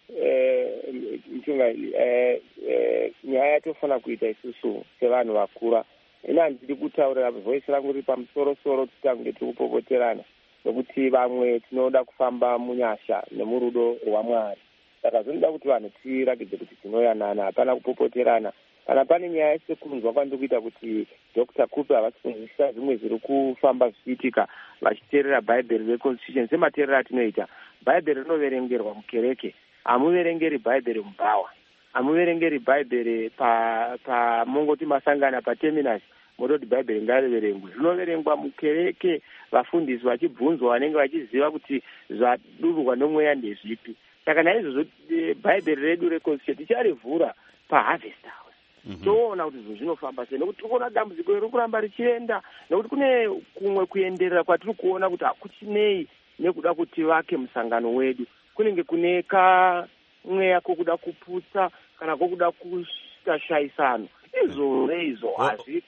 nyaya yatofana kuita isusu sevanhu vakura. Ina handidi kutaurira voice rangu riri pamusoro-soro titange tiri kupopoterana, nokuti vamwe tinoda kufamba munyasha nemurudo rwaMwari. Saka zvinoda kuti vanhu tirakidze kuti tinoyanana, hapana kupopoterana. Kana pane nyaya sekunzwa kwandiri kuita kuti Dr. Kupe havasi kunzwisisa zvimwe zviri kufamba zvichiitika vachiteerera bhaibheri reconstitution semateerero atinoita. Bhaibheri rinoverengerwa mukereke, hamuverengeri bhaibheri mubhawa, hamuverengeri bhaibheri mongoti masangana paterminus mototi bhaibheri ngariverengwe. Rinoverengwa mukereke, vafundisi vachibvunzwa vanenge vachiziva kuti zvadururwa nomweya ndezvipi. Saka naizvozvo bhaibheri redu reconstitution ticharivhura paharvest house. Toona kuti zvinhu zvinofamba sei, nokuti tiri kuona dambudziko riri kuramba richienda, nokuti kune kumwe kuenderera kwatiri kuona kuti hakuchinei nekuda kuti vake musangano wedu. Kunenge kune kamweya kokuda kuputsa kana kokuda kuita shaisano. Izvo hazvi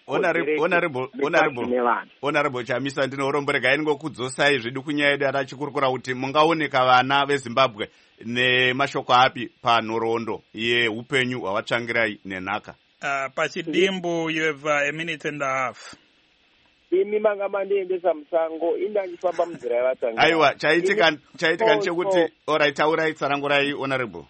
Honorable Chamisa, ndinoromborega ngokudzosai zvedu kunyaya yedu yatachikurukura kuti mungaoneka vana veZimbabwe nemashoko api panhoroondo yeupenyu hwavatsvangirai nenhaka. Pachidimbu, you have a minute and a half. Imi manga mandiendesa musango indandifamba munzira yavatanga. Aiwa, chaitika nchekuti taurai tsarangurai honorable.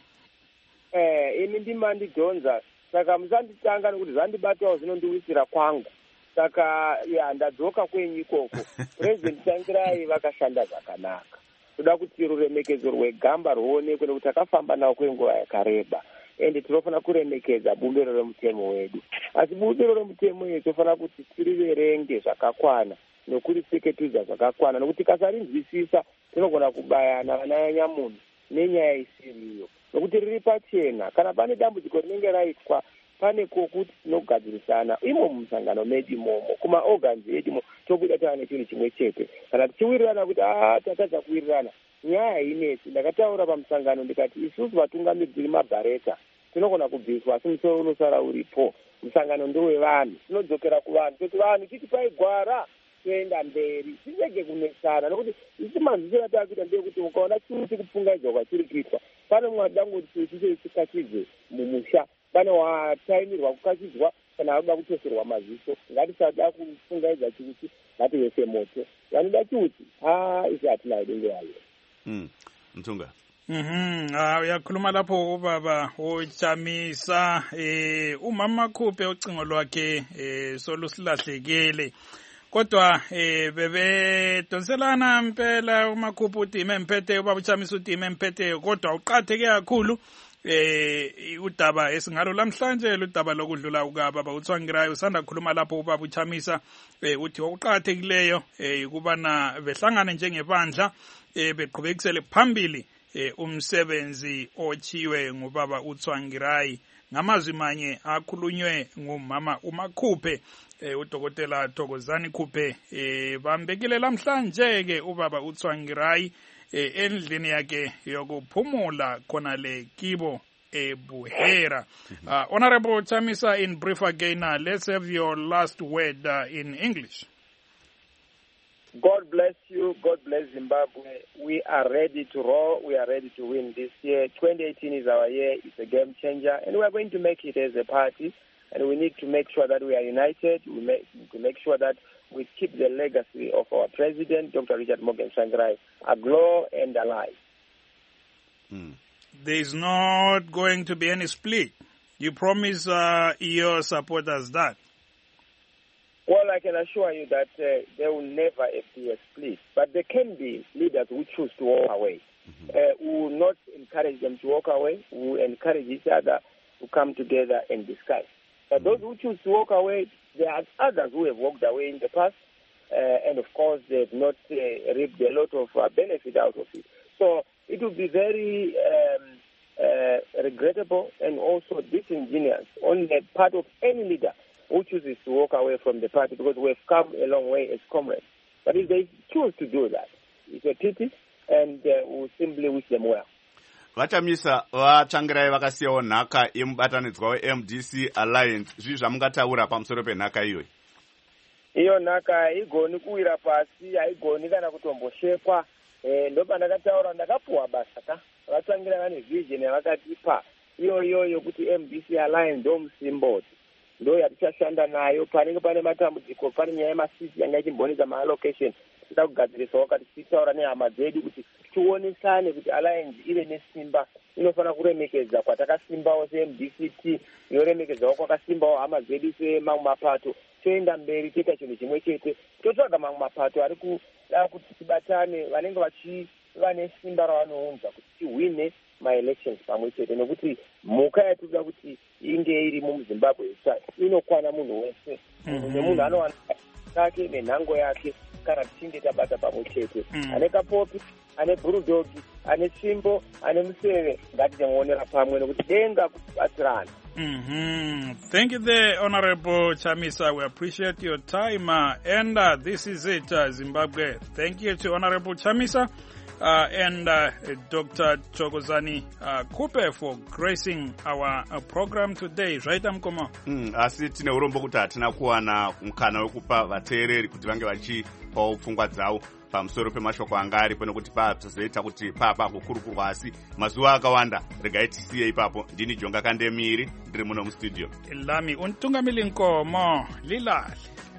Imi ndimandidhonza saka musanditanga nekuti zvandibatawo zvinondiwisira kwangu. Saka ndadzoka kwenyu ikoko. President Tsvangirai vakashanda zvakanaka. Toda kuti ruremekedzo rwegamba rwuonekwe nekuti takafamba nawo kwenguva yakareba. Ende tinofana kuremekedza bumbiro remutemo wedu. Asi bumbiro remutemo wedu tinofana kuti tiriverenge zvakakwana nokuriseketudza zvakakwana nokuti kasarinzwisisa tinogona kubayana vananyamunhu nenyaya isiriyo. Nokuti riri pachena kana pane dambudziko rinenge raitwa pane kokuti tinogadzirisana imo mumusangano medu imomo kumaorgans edu tobuda tane chinhu chimwe chete kana tichiwirirana kuti tatadza kuwirirana nyaya inesi. Ndakataura pamusangano ndikati isusu vatungamiri tiri mabhareta tinogona kubviswa asi musoro unosara uripo. Musangano ndowevanhu, tinodzokera kuvanhu kuti vanhu titi paigwara toenda mberi tisege kunesana nokuti isi manzwisiro atakuita ndeyekuti ukaona chinhu chikupfungaidzwa kwachiri kuitwa pane mumwe adangoti chisikachidze mumusha pane wataimirwa kukachidzwa kana vanoda kutoserwa maziso. Ngatisada kupfungaidza chiuti ngativese moto vanoda chiuti isi hatina idenge yayo. Mtunga. Uyakhuluma lapho ubaba uChamisa umama Khuphe ucingo lwakhe solusilahlekile kodwa bebedonselana impela umaKhuphe utime emphethe ubaba uChamisa utime emphethe kodwa uqatheke kakhulu udaba esingalo lamhlanje udaba lokudlula ukababa uTsvangirai usanda khuluma lapho ubaba uChamisa uthi okuqathekileyo ukubana behlangane njengebandla beqhubekisele phambili umsebenzi ochiwe ngubaba uTsvangirai ngamazwi manye akhulunywe ngumama umaKhuphe udokotela Thokozani Khuphe bambekile lamhlanje ke ubaba uTsvangirai endlini yakhe yokuphumula khona le kibo eBuhera. Honorable Chamisa, in brief again, let's have your last word in English. God bless you. God bless Zimbabwe. We are ready to roll. We are ready to win this year. 2018 is our year. It's a game changer. And we are going to make it as a party. And we need to make sure that we are united. We make sure that we keep the legacy of our president, Dr. Richard Morgan Tsvangirai, aglow and alive. There is not going to be any split. You promise your supporters that? Well, I can assure you that there will never be a split. But there can be leaders who choose to walk away. We will not encourage them to walk away. We will encourage each other to come together and discuss. But those who choose to walk away, there are others who have walked away in the past. And, of course, they have not reaped a lot of benefit out of it. So it would be very regrettable and also disingenuous on the part of any leader who chooses to walk away from the party because we have come a long way as comrades. But if they choose to do that, it's a pity, and we'll simply wish them well. Vachamisa vaTsvangirai vakasiyawo nhaka yemubatanidzwa weMDC Alliance. Zvii zvamungataura pamusoro penhaka iyoyi? Iyo nhaka haigoni kuwira pasi, haigoni kana kutomboshekwa. Ndopandakataura ndakapuwa basa vaTsvangirai vane vision yavakatipa iyoyo yokuti MDC Alliance ndo musimboti. Ndo yatichashanda nayo panenge pane matambudziko pane nyaya yemasisi yanga ichimbonesa maallocation tida kugadzirisawo kati tichitaura nehama dzedu kuti tionesane kuti alliance ive nesimba inofana kuremekedza kwatakasimbawo seMDCT yoremekedzawo kwakasimbawo hama dzedu semamwe mapato toenda mberi toita chinhu chimwe chete totsvaga mamwe mapato ari kuda kuti tibatane vanenge vachiva nesimba ravanounza kuti tihwine maelections pamwe chete nekuti mhuka yatinoda kuti inge iri muZimbabwe inokwana munhu wese nemunhu anowana kake nenhango yake kana tichinge tabata pamwe chete ane kapopi ane burudogi ane tsvimbo ane museve ngatichamuonera pamwe nekuti denga kubatsirana. Thank you there, Honorable Chamisa. We appreciate your time. And this is it, Zimbabwe. Thank you to Honorable Chamisa and Dr. Thokozani Khuphe for gracing our program today. Right, Mkomo? Asi tine urombo kuti hatina kuwana mukana wekupa vateereri kuti vange vachipawo pfungwa dzavo. pamusoro pemashoko anga aripo nekuti pazoita kuti papa kukurukurwa, asi mazuva akawanda regai tisiye ipapo. Ndini Jonga Kandemiri ndiri muno mustudio. Lami untungamili Nkomo Lilali.